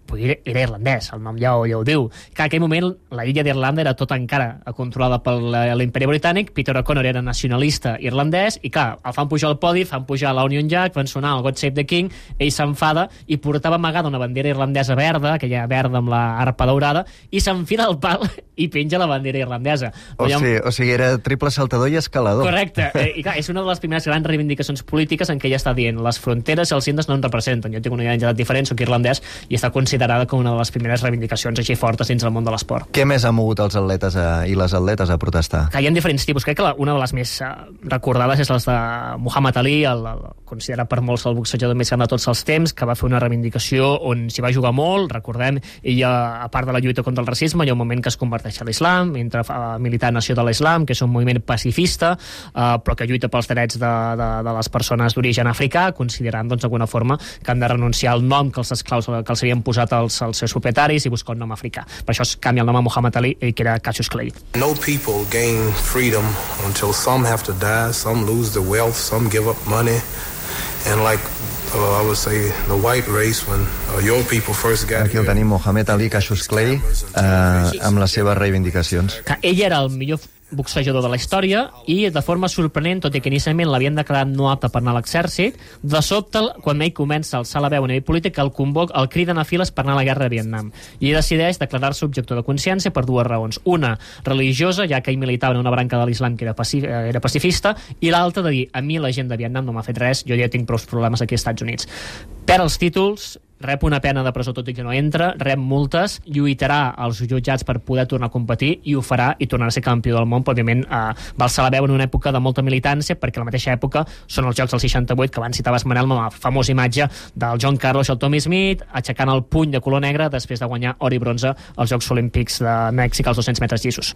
era irlandès, el nom ja ho, ja ho diu. Que en aquell moment la illa d'Irlanda era tota encara controlada per l'imperi britànic, Peter O'Connor era nacionalista irlandès, i clar, el fan pujar al podi, fan pujar a la Union Jack, van sonar el God Save the King, ell s'enfada i portava amagada una bandera irlandesa verda, aquella verda amb la arpa daurada, i s'enfila al pal i penja la bandera irlandesa. O, ha... sigui, o sigui, era triple saltador i escalador. Correcte, I clar, és una de les primeres grans reivindicacions polítiques en què ella està dient les fronteres i els índies no em representen, jo tinc una identitat diferent, soc irlandès, i està considerada com una de les primeres reivindicacions així fortes dins el món de l'esport. Què més ha mogut els atletes a, i les atletes a protestar? Que hi ha diferents tipus. Crec que la, una de les més uh, recordades és les de Muhammad Ali, el, el, considerat per molts el boxejador més gran de tots els temps, que va fer una reivindicació on s'hi va jugar molt, recordem, ella, a part de la lluita contra el racisme, hi ha un moment que es converteix a l'islam, entra a militar Nació de l'Islam, que és un moviment pacifista, uh, però que lluita pels drets de, de, de les persones d'origen africà, considerant, doncs, d'alguna forma, que han de renunciar al nom que els esclaus que els havien posat els, els seus propietaris i buscar un nom africà. Per això es canvia el nom a Muhammad Ali, que era Cassius Clay. No people gain freedom until some have to die, some lose their wealth, some give up money, and like uh, I would say the white race when uh, your people first got Aquí el tenim, Muhammad Ali, Cassius Clay, eh, amb les seves reivindicacions. Que ell era el millor boxejador de la història i de forma sorprenent, tot i que inicialment l'havien declarat no apte per anar a l'exèrcit, de sobte, quan ell comença a alçar la veu a nivell polític, el convoc, el criden a files per anar a la guerra de Vietnam. I ell decideix declarar-se objector de consciència per dues raons. Una, religiosa, ja que ell militava en una branca de l'islam que era, pacif era pacifista, i l'altra de dir, a mi la gent de Vietnam no m'ha fet res, jo ja tinc prou problemes aquí als Estats Units. Per als títols, rep una pena de presó tot i que no entra, rep multes, lluitarà als jutjats per poder tornar a competir i ho farà i tornarà a ser campió del món, però òbviament eh, va alçar la veu en una època de molta militància, perquè a la mateixa època són els Jocs del seixanta-vuit, que abans citaves, Manel, amb la famosa imatge del John Carlos i el Tommy Smith aixecant el puny de color negre després de guanyar or i bronze als Jocs Olímpics de Mèxic als dos-cents metres llisos.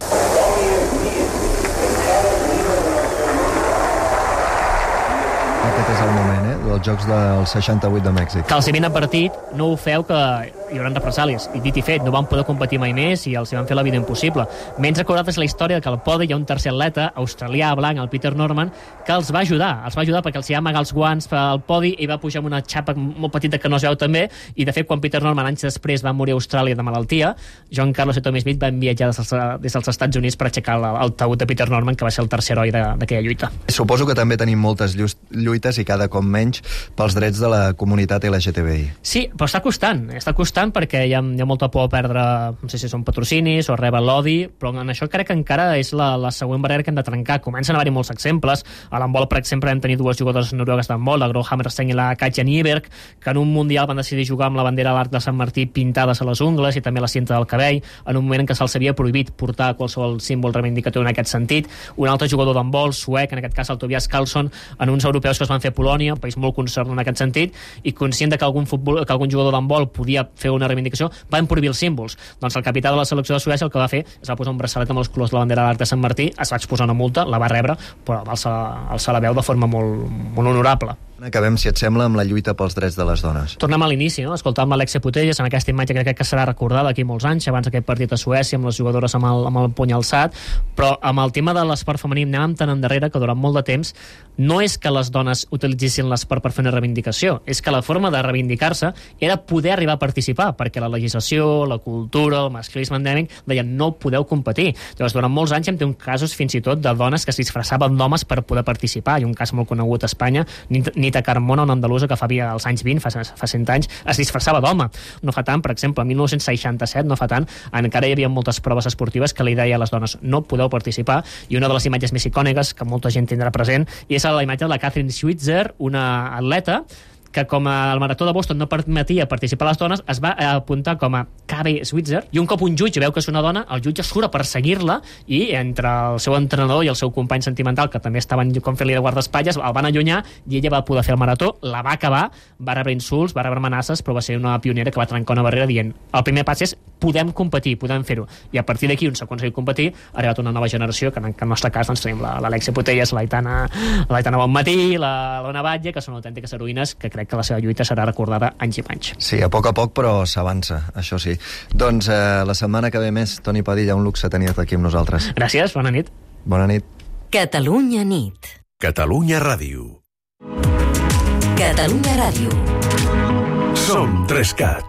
Aquest és el moment, eh, dels Jocs del seixanta-vuit de Mèxic. Que els hi ben advertit, no ho feu que hi haurà represàlies. I dit i fet, no van poder competir mai més i els hi van fer la vida impossible. Menys recordat és la història que al podi hi ha un tercer atleta, australià, blanc, el Peter Norman, que els va ajudar. Els va ajudar perquè els hi va amagar els guants al podi i va pujar amb una xapa molt petita que no es veu també, i de fet quan Peter Norman anys després va morir a Austràlia de malaltia, John Carlos i Tommy Smith van viatjar des dels, des dels Estats Units per aixecar el, el taüt de Peter Norman, que va ser el tercer heroi d'aquella lluita. Suposo que també tenim moltes lluites i cada cop menys pels drets de la comunitat L G T B I. Sí, però està costant, està costant perquè hi ha, hi ha molta por a perdre, no sé si són patrocinis o rebre l'odi, però en això crec que encara és la, la següent barrera que hem de trencar. Comencen a haver-hi molts exemples. A l'handbol, per exemple, hem tenir dues jugadores noruegues d'handbol, la Gro Hammerstein i la Katja Nyberg, que en un mundial van decidir jugar amb la bandera a l'arc de Sant Martí pintades a les ungles i també la cinta del cabell, en un moment en què se'ls havia prohibit portar qualsevol símbol reivindicatiu en aquest sentit. Un altre jugador d'handbol, suec, en aquest cas el Tobias Karlsson, en uns europeus que es van fer a Polònia, un país molt concernat en aquest sentit, i conscient de que algun, futbol, que algun jugador d'handbol podia fer una reivindicació, van prohibir els símbols. Doncs el capità de la selecció de Suècia el que va fer es va posar un braçalet amb els colors de la bandera de l'arc de Sant Martí, es va exposar una multa, la va rebre, però va alçar, alçar la veu de forma molt, molt honorable. Acabem, si et sembla, amb la lluita pels drets de les dones. Tornem a l'inici, no? Escoltàvem l'Alexia Putellas en aquesta imatge que crec que serà recordada aquí molts anys, abans d'aquest partit a Suècia, amb les jugadores amb el, amb el puny alçat, però amb el tema de l'esport femení anàvem tan endarrere que durant molt de temps no és que les dones utilitzessin l'esport per fer una reivindicació, és que la forma de reivindicar-se era poder arribar a participar, perquè la legislació, la cultura, el masclisme endèmic deien no podeu competir. Llavors, durant molts anys hem tingut casos fins i tot de dones que es disfressaven d'homes per poder participar. Hi ha un cas molt conegut a Espanya, Nita Carmona, una andalusa que fa als anys vint, fa, fa cent anys, es disfressava d'home. No fa tant, per exemple, en dinou seixanta-set, no fa tant, encara hi havia moltes proves esportives que li deia a les dones no podeu participar, i una de les imatges més icòniques que molta gent tindrà present és la imatge de la Catherine Switzer, una atleta que com el marató de Boston no permetia participar a les dones, es va apuntar com a K B Switzer, i un cop un jutge veu que és una dona, el jutge surt a perseguir-la, i entre el seu entrenador i el seu company sentimental, que també estaven com fent-li de guardaespatlles, el van allunyar i ella va poder fer el marató, la va acabar, va rebre insults, va rebre amenaces, però va ser una pionera que va trencar una barrera dient el primer pas és podem competir, podem fer-ho, i a partir d'aquí on s'ha aconseguit competir ha arribat una nova generació, que en el nostre cas doncs, tenim l'Alexia Putellas, l'Aitana Bonmatí, la Lona Batlle, que són autèntiques heroïnes, que crec que la seva lluita serà recordada anys i anys. Sí, a poc a poc, però s'avança, això sí. Doncs eh, la setmana que ve més, Toni Padilla, un luxe tenir-te aquí amb nosaltres. Gràcies, bona nit. Bona nit. Catalunya nit. Catalunya Ràdio. Catalunya Ràdio. Som tres cat.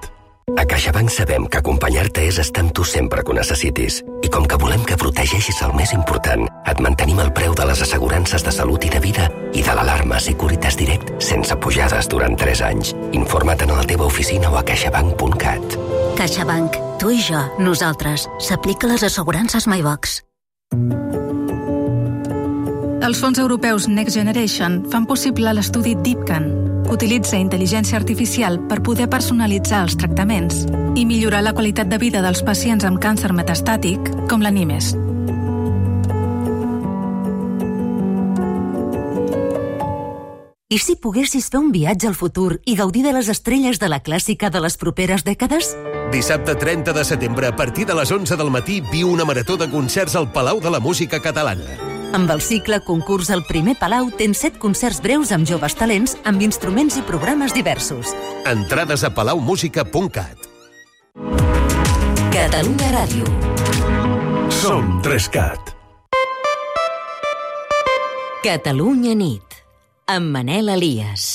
A CaixaBank sabem que acompanyar-te és estar amb tu sempre que ho necessitis. I com que volem que protegeixis el més important, et mantenim el preu de les assegurances de salut i de vida i de l'alarma Securitas Direct sense pujades durant tres anys. Informa't a la teva oficina o a caixabank punt cat. CaixaBank. Tu i jo. Nosaltres. S'aplica les assegurances MyBox. Els fons europeus Next Generation fan possible l'estudi DeepCan. Utilitza intel·ligència artificial per poder personalitzar els tractaments i millorar la qualitat de vida dels pacients amb càncer metastàtic, com l'Animes. I si poguessis fer un viatge al futur i gaudir de les estrelles de la clàssica de les properes dècades? Dissabte trenta de setembre, a partir de les onze del matí, viu una marató de concerts al Palau de la Música Catalana. Amb el cicle Concurs al Primer Palau tens set concerts breus amb joves talents, amb instruments i programes diversos. Entrades a palau música punt cat. Catalunya Ràdio. Som tres cat. Catalunya nit. Amb Manel Elias.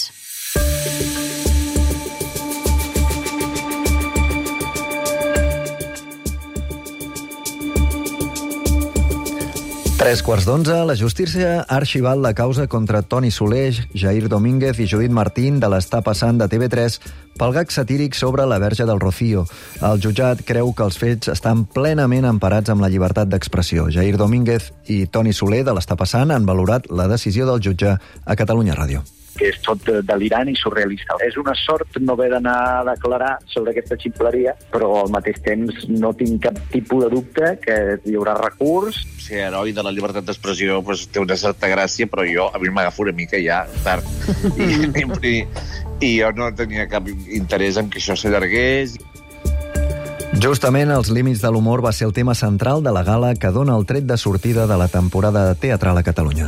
Tres quarts d'onze, la justícia ha arxivat la causa contra Toni Soler, Jair Domínguez i Judit Martín de l'Està passant de T V tres pel gag satíric sobre la Verge del Rocío. El jutjat creu que els fets estan plenament emparats amb la llibertat d'expressió. Jair Domínguez i Toni Soler de l'Està passant han valorat la decisió del jutge a Catalunya Ràdio. Que és tot delirant i surrealista. És una sort no haver d'anar a declarar sobre aquesta ximpleria, però al mateix temps no tinc cap tipus de dubte que hi haurà recurs. Ser heroi de la llibertat d'expressió pues, té una certa gràcia, però jo a mi m'agafo una mica ja tard. I, i, I jo no tenia cap interès en que això s'allargués. Justament els límits de l'humor va ser el tema central de la gala que dona el tret de sortida de la temporada teatral a Catalunya.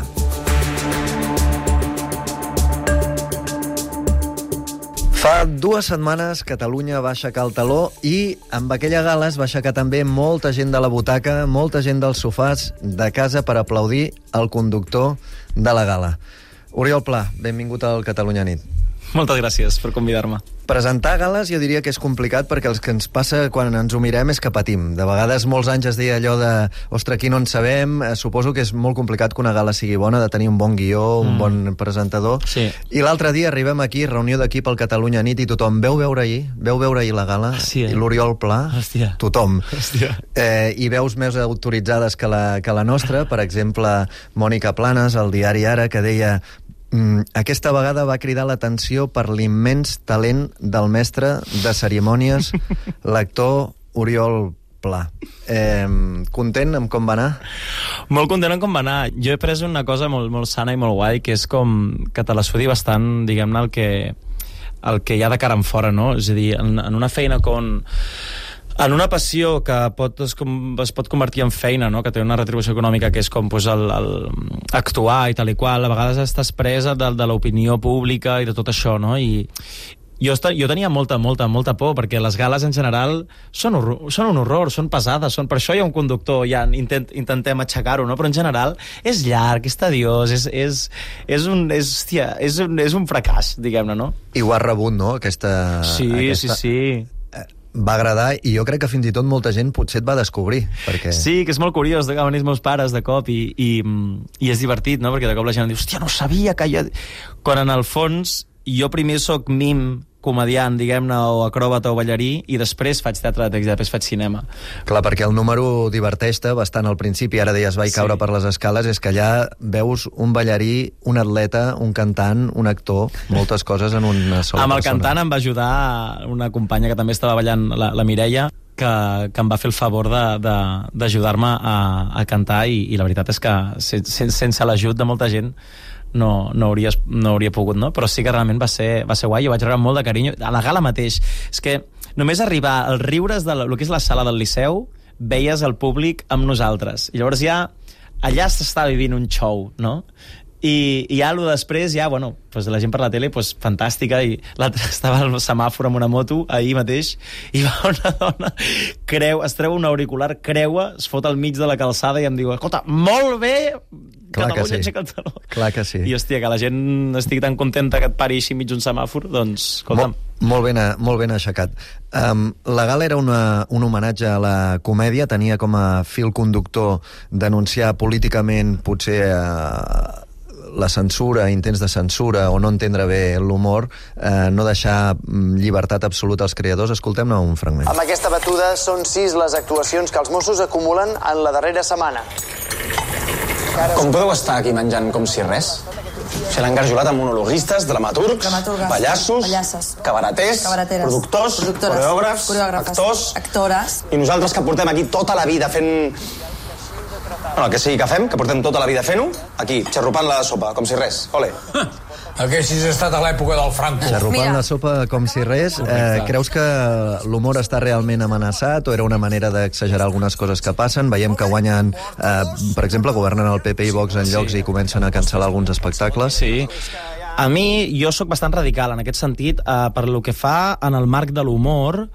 Fa dues setmanes Catalunya va aixecar el taló i amb aquella gala es va aixecar també molta gent de la butaca, molta gent dels sofàs de casa per aplaudir el conductor de la gala. Oriol Pla, benvingut al Catalunya Nit. Moltes gràcies per convidar-me. Presentar gales jo diria que és complicat perquè el que ens passa quan ens ho mirem és que patim. De vegades molts anys es deia allò de ostres, aquí no en sabem. Eh, suposo que és molt complicat que una gala sigui bona, de tenir un bon guió, un mm. bon presentador. Sí. I l'altre dia arribem aquí, reunió d'equip al Catalunya Nit i tothom veu veure ahir, veu veure ahir la gala, sí, eh? i l'Oriol Pla, Hòstia. tothom. Hòstia. Eh, I veus més autoritzades que la, que la nostra, per exemple, Mònica Planes, al diari Ara, que deia Mm, aquesta vegada va cridar l'atenció per l'immens talent del mestre de cerimònies, l'actor Oriol Pla. Eh, content amb com va anar? Molt content amb com va anar. Jo he pres una cosa molt, molt sana i molt guai, que és com que te la sudi bastant, diguem-ne, el que, el que hi ha de cara en fora, no? És a dir, en, en una feina com... En una passió que pot, es, es pot convertir en feina, no? Que té una retribució econòmica que és com pues, el, el actuar i tal i qual, a vegades estàs presa de, de l'opinió pública i de tot això, no? I jo, jo tenia molta, molta, molta por, perquè les gales en general són, horror, són un horror, són pesades, són, per això hi ha un conductor, ja intent, intentem aixecar-ho, no? Però en general és llarg, és tediós, és, és, és, un, és, hòstia, és, un, és un fracàs, diguem-ne, no? I ho ha rebut, no? Aquesta, sí, aquesta... sí, sí. Va agradar i jo crec que fins i tot molta gent potser et va descobrir. Perquè... Sí, que és molt curiós, de que van els meus pares de cop i, i, i és divertit, no? Perquè de cop la gent diu, hòstia, no sabia que hi ha... Quan en el fons jo primer soc mim, comediant, diguem-ne, o acròbata o ballarí, i després faig teatre de text, i després faig cinema. Clar, perquè el número diverteix-te bastant al principi, ara deies vaig caure sí. per les escales, és que allà veus un ballarí, un atleta, un cantant, un actor, moltes coses en una sola Amb el persona. cantant em va ajudar una companya que també estava ballant, la, la Mireia, que, que em va fer el favor d'ajudar-me a, a cantar, i, i la veritat és que sense, sense l'ajut de molta gent no, no, hauria, no hauria pogut, no? Però sí que realment va ser, va ser guai, jo vaig rebre molt de carinyo a la gala mateix. És que només arribar als riures de la, el que és la sala del Liceu, veies el públic amb nosaltres, i llavors ja allà s'està vivint un show, no? I, i ja, allò després, ja, bueno, pues la gent per la tele, pues, fantàstica, i l'altre estava al semàfor amb una moto, ahir mateix, i va una dona, creu, es treu un auricular, creua, es fot al mig de la calçada i em diu, escolta, molt bé, Clar que Catalunya sí. aixeca el taló. Clar que sí. I, hòstia, que la gent estigui tan contenta que et pari així mig un semàfor, doncs, escolta'm. Molt, molt, ben, molt ben aixecat. Um, la gala era una, un homenatge a la comèdia, tenia com a fil conductor denunciar políticament potser uh, la censura, intents de censura o no entendre bé l'humor, eh, no deixar llibertat absoluta als creadors. Escoltem-ne un fragment. Amb aquesta batuda són sis les actuacions que els Mossos acumulen en la darrera setmana. Com podeu estar aquí menjant com si res? Se l'han engarjolat amb monologuistes, dramaturgs, Dramaturgues, pallassos, pallasses, cabareters, cabareteres, productors, productores, coreògrafs, coreògrafes, actors... actores. I nosaltres que portem aquí tota la vida fent... Bueno, el que sigui que fem, que portem tota la vida fent-ho, aquí, xarrupant la sopa, com si res. Ole. Haguessis estat a l'època del Franco. Xarrupant la sopa com si res. Eh, creus que l'humor està realment amenaçat o era una manera d'exagerar algunes coses que passen? Veiem que guanyen, eh, per exemple, governen el P P i Vox en llocs sí. i comencen a cancel·lar alguns espectacles. Sí. A mi, jo sóc bastant radical en aquest sentit, eh, per lo que fa en el marc de l'humor,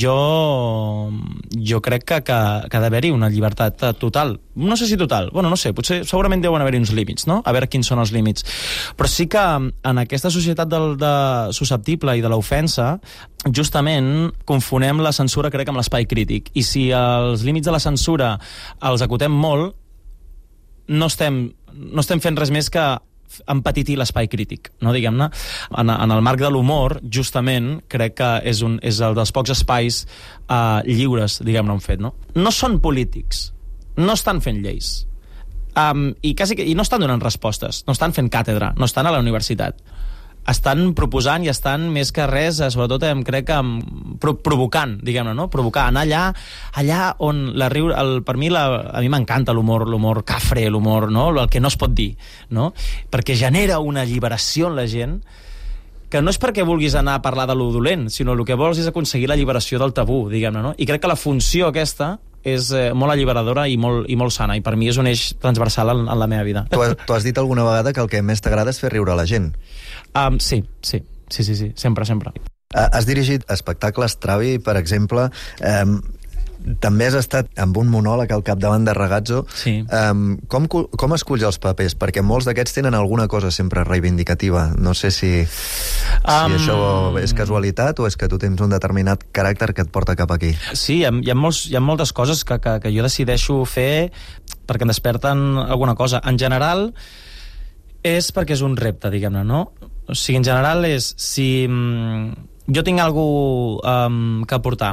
jo, jo crec que, que, que ha d'haver-hi una llibertat total. No sé si total, bueno, no sé, potser segurament deuen haver-hi uns límits, no? A veure quins són els límits. Però sí que en aquesta societat del, de susceptible i de l'ofensa, justament confonem la censura, crec, amb l'espai crític. I si els límits de la censura els acotem molt, no estem, no estem fent res més que empetitir l'espai crític, no, diguem-ne. En, en el marc de l'humor, justament, crec que és, un, és el dels pocs espais uh, lliures, diguem-ne, un fet, no? No són polítics, no estan fent lleis, um, i, quasi, i no estan donant respostes, no estan fent càtedra, no estan a la universitat. Estan proposant i estan més que res, sobretot em crec que pro provocant, diguem-ne, no? Provocar, anar allà, allà on la riu, el, per mi, la, a mi m'encanta l'humor, l'humor cafre, l'humor, no? El que no es pot dir, no? Perquè genera una alliberació en la gent que no és perquè vulguis anar a parlar de lo dolent, sinó el que vols és aconseguir l'alliberació del tabú, diguem-ne, no? I crec que la funció aquesta és eh, molt alliberadora i molt, i molt sana, i per mi és un eix transversal en, en la meva vida. Tu has, tu has dit alguna vegada que el que més t'agrada és fer riure a la gent. Um, sí, sí, sí, sí, sí, sempre, sempre. Has dirigit espectacles, Travi, per exemple. Um, també has estat amb un monòleg al capdavant de Ragazzo. Sí. Um, com, com esculls els papers? Perquè molts d'aquests tenen alguna cosa sempre reivindicativa. No sé si, si um... això és casualitat o és que tu tens un determinat caràcter que et porta cap aquí. Sí, hi ha, hi ha, molts, hi ha moltes coses que, que, que jo decideixo fer perquè em desperten alguna cosa. En general, és perquè és un repte, diguem-ne, no? O sigui, en general és, si mm, jo tinc alguna cosa um, que aportar,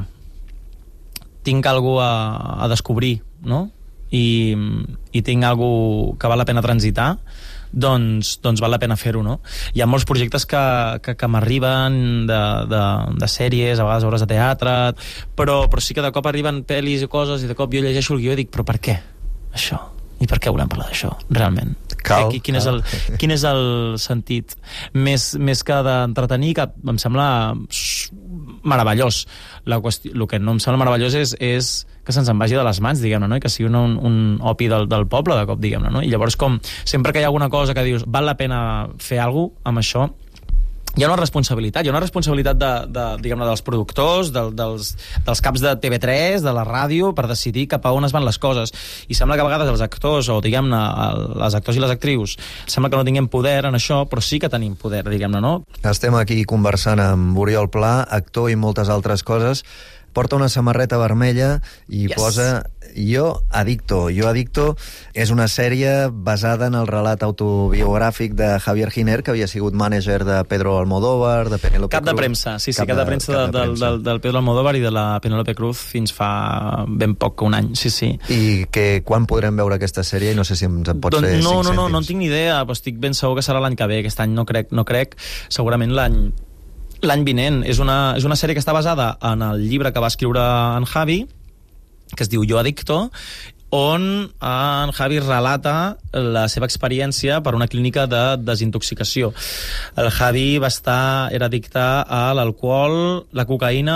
tinc alguna cosa a, a descobrir, no? I, i tinc alguna cosa que val la pena transitar, doncs, doncs val la pena fer-ho, no? Hi ha molts projectes que, que, que m'arriben de, de, de sèries, a vegades obres de teatre, però, però sí que de cop arriben pel·lis i coses i de cop jo llegeixo el guió i dic, però per què això? I per què volem parlar d'això, realment? Cal, quin, quin, és el, quin és el sentit? Més, més que d'entretenir, que em sembla meravellós. La qüestió, el que no em sembla meravellós és, és que se'ns en vagi de les mans, diguem-ne, no? I que sigui un, un opi del, del poble, de cop, diguem-ne, no? I llavors, com sempre que hi ha alguna cosa que dius val la pena fer alguna cosa amb això, hi ha una responsabilitat, hi ha una responsabilitat de, de, diguem-ne, dels productors, de, dels, dels caps de T V tres, de la ràdio, per decidir cap a on es van les coses. I sembla que a vegades els actors, o diguem-ne, els actors i les actrius, sembla que no tinguem poder en això, però sí que tenim poder, diguem-ne, no? Estem aquí conversant amb Oriol Pla, actor i moltes altres coses. Porta una samarreta vermella i yes. posa Jo Adicto. Jo Adicto és una sèrie basada en el relat autobiogràfic de Javier Giner, que havia sigut mànager de Pedro Almodóvar, de Penélope Cruz. Cap de premsa, sí, sí, cap, cap de, de premsa, cap de, de premsa. Del, del Pedro Almodóvar i de la Penélope Cruz fins fa ben poc que un any, sí, sí. I que quan podrem veure aquesta sèrie? I no sé si ens en pots doncs, fer no, cinc no, no, cèntims. no en tinc ni idea, però estic ben segur que serà l'any que ve. Aquest any no crec, no crec. Segurament l'any l'any vinent. És una, és una sèrie que està basada en el llibre que va escriure en Javi, que es diu Jo Adicto, on en Javi relata la seva experiència per una clínica de desintoxicació. El Javi va estar, era addicte a l'alcohol, la cocaïna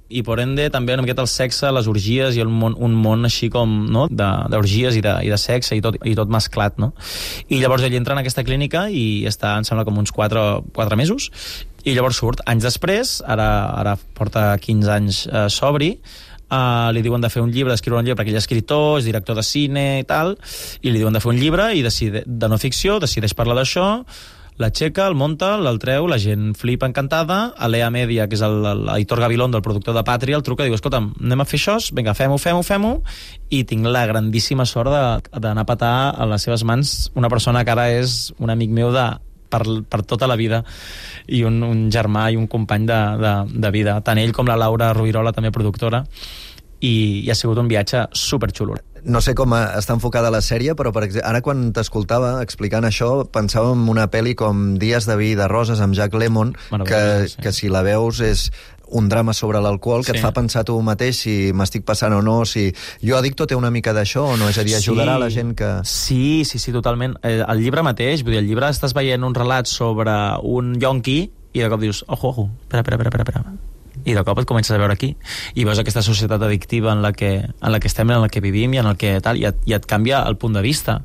i por ende també una miqueta el sexe, les orgies i el món, un món així com, no?, d'orgies i, de, i de sexe i tot, i tot mesclat, no? I llavors ell entra en aquesta clínica i està, em sembla, com uns quatre, quatre mesos, i llavors surt anys després, ara, ara porta quinze anys eh, sobri, Uh, li diuen de fer un llibre, d'escriure un llibre, perquè ell és escriptor, és director de cine i tal, i li diuen de fer un llibre i decide, de no ficció, decideix parlar d'això, l'aixeca, el munta, el treu, la gent flipa encantada, a l'E A Media, que és l'Aitor Gabilondo, el productor de Pàtria, el truca i diu, escolta'm, anem a fer això, vinga, fem-ho, fem-ho, fem-ho, i tinc la grandíssima sort d'anar a patar a les seves mans una persona que ara és un amic meu de Per, per tota la vida i un, un germà i un company de, de, de vida, tant ell com la Laura Rubirola, també productora, i, i ha sigut un viatge superxulo. No sé com està enfocada la sèrie, però per exemple, ara quan t'escoltava explicant això, pensava en una pel·li com Dies de vi i de roses amb Jack Lemmon, que, sí. que si la veus és un drama sobre l'alcohol que sí. et fa pensar tu mateix si m'estic passant o no, si Jo Adicto té una mica d'això o no? És a dir, ajudarà sí. la gent que... Sí, sí, sí, totalment. El llibre mateix, vull dir, el llibre estàs veient un relat sobre un yonqui i de cop dius, ojo, ojo, espera, espera, espera, espera, espera. I de cop et comences a veure aquí i veus aquesta societat addictiva en la que, en la que estem, en la que vivim i en el que tal, i et, i et canvia el punt de vista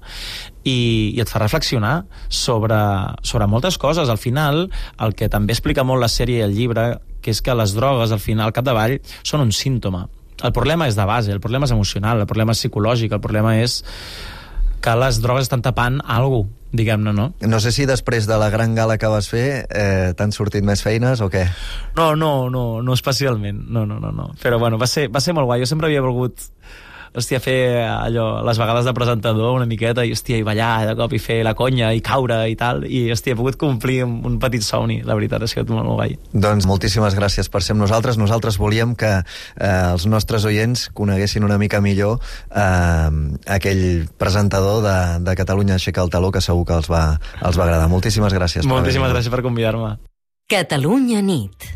i, i et fa reflexionar sobre, sobre moltes coses. Al final, el que també explica molt la sèrie i el llibre, que és que les drogues, al final, al capdavall, són un símptoma. El problema és de base, el problema és emocional, el problema és psicològic, el problema és que les drogues estan tapant alguna cosa, diguem-ne, no? No sé si després de la gran gala que vas fer eh, t'han sortit més feines o què? No, no, no, no especialment, no, no, no, no. Però bueno, va ser, va ser molt guai, jo sempre havia volgut hòstia, fer allò, les vegades de presentador una miqueta, i hòstia, i ballar de cop i fer la conya, i caure i tal, i hòstia, he pogut complir un petit somni, la veritat, ha sigut molt, molt guai. Doncs moltíssimes gràcies per ser amb nosaltres. Nosaltres volíem que eh, els nostres oients coneguessin una mica millor eh, aquell presentador de, de Catalunya Aixeca el Taló, que segur que els va, els va agradar. Moltíssimes gràcies. Moltíssimes gràcies per convidar-me. Catalunya nit.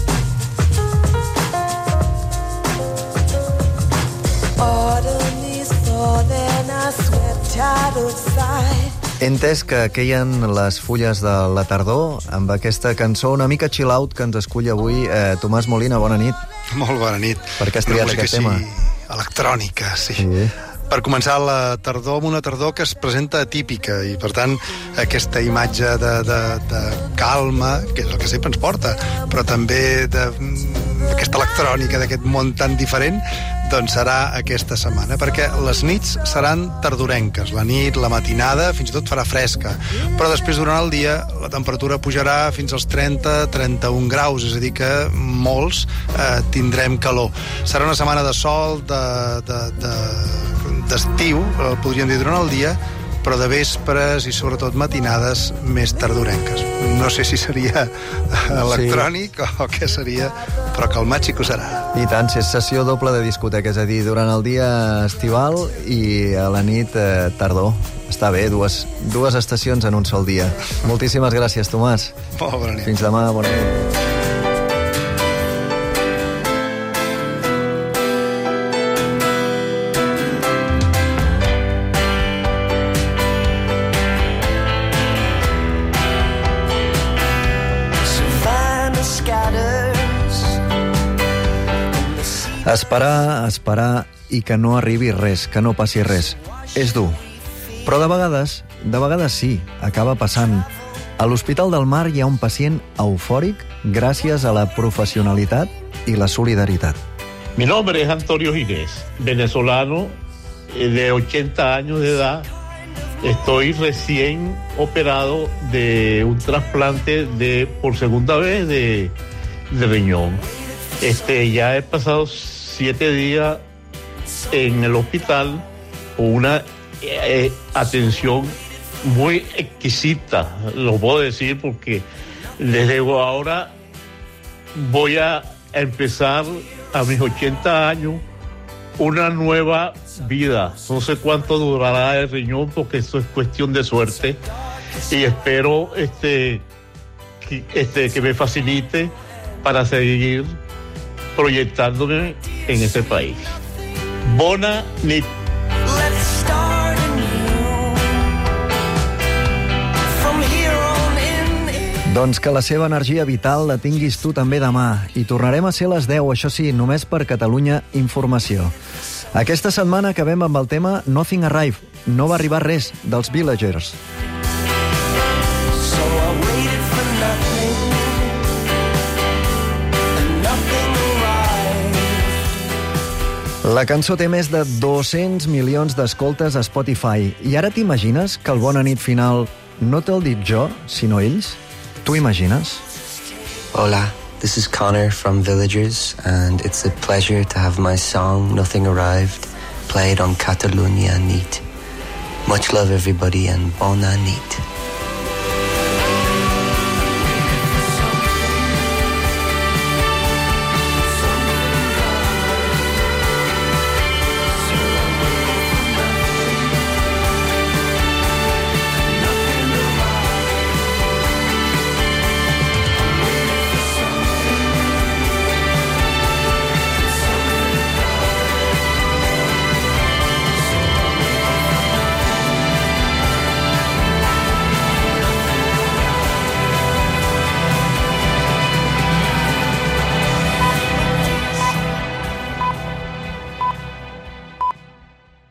He entès que queien les fulles de la tardor amb aquesta cançó una mica chill out que ens escull avui eh, Tomàs Molina, bona nit. Molt bona nit. Per què has triat aquest tema? Electrònica, sí. sí. Per començar la tardor amb una tardor que es presenta atípica i per tant aquesta imatge de, de, de calma, que és el que sempre ens porta, però també d'aquesta electrònica, d'aquest món tan diferent, doncs serà aquesta setmana, perquè les nits seran tardorenques, la nit, la matinada, fins i tot farà fresca, però després durant el dia la temperatura pujarà fins als trenta a trenta-un graus, és a dir que molts eh, tindrem calor. Serà una setmana de sol, de, de, de, d'estiu, el podríem dir durant el dia, però de vespres i sobretot matinades més tardorenques. No sé si seria electrònic sí. o què seria, però calmat sí que ho serà. I tant, si és sessió doble de discoteca, és a dir, durant el dia estival i a la nit eh, tardor. Està bé, dues, dues estacions en un sol dia. Moltíssimes gràcies, Tomàs. Molt bona nit. Fins demà, bona nit. Esperar, esperar i que no arribi res, que no passi res. És dur. Però de vegades, de vegades sí, acaba passant. A l'Hospital del Mar hi ha un pacient eufòric gràcies a la professionalitat i la solidaritat. Mi nombre es Antonio Ginés, venezolano de ochenta años de edad. Estoy recién operado de un trasplante de, por segunda vez de, de riñón. Este, ya he pasado siete días en el hospital con una eh, atención muy exquisita, lo puedo decir porque desde ahora voy a empezar a mis ochenta años una nueva vida. No sé cuánto durará el riñón porque eso es cuestión de suerte y espero este, que, este, que me facilite para seguir proyectándome en ese país. Bona nit. Doncs que la seva energia vital la tinguis tu també demà. I tornarem a ser a les deu, això sí, només per Catalunya Informació. Aquesta setmana acabem amb el tema Nothing Arrived, no va arribar res, dels Villagers. La cançó té més de dos-cents milions d'escoltes a Spotify. I ara t'imagines que el Bona nit final no te'l dic jo, sinó ells? Tu imagines? Hola, this is Connor from Villagers, and it's a pleasure to have my song Nothing Arrived played on Catalunya Nit. Much love everybody and Bona nit.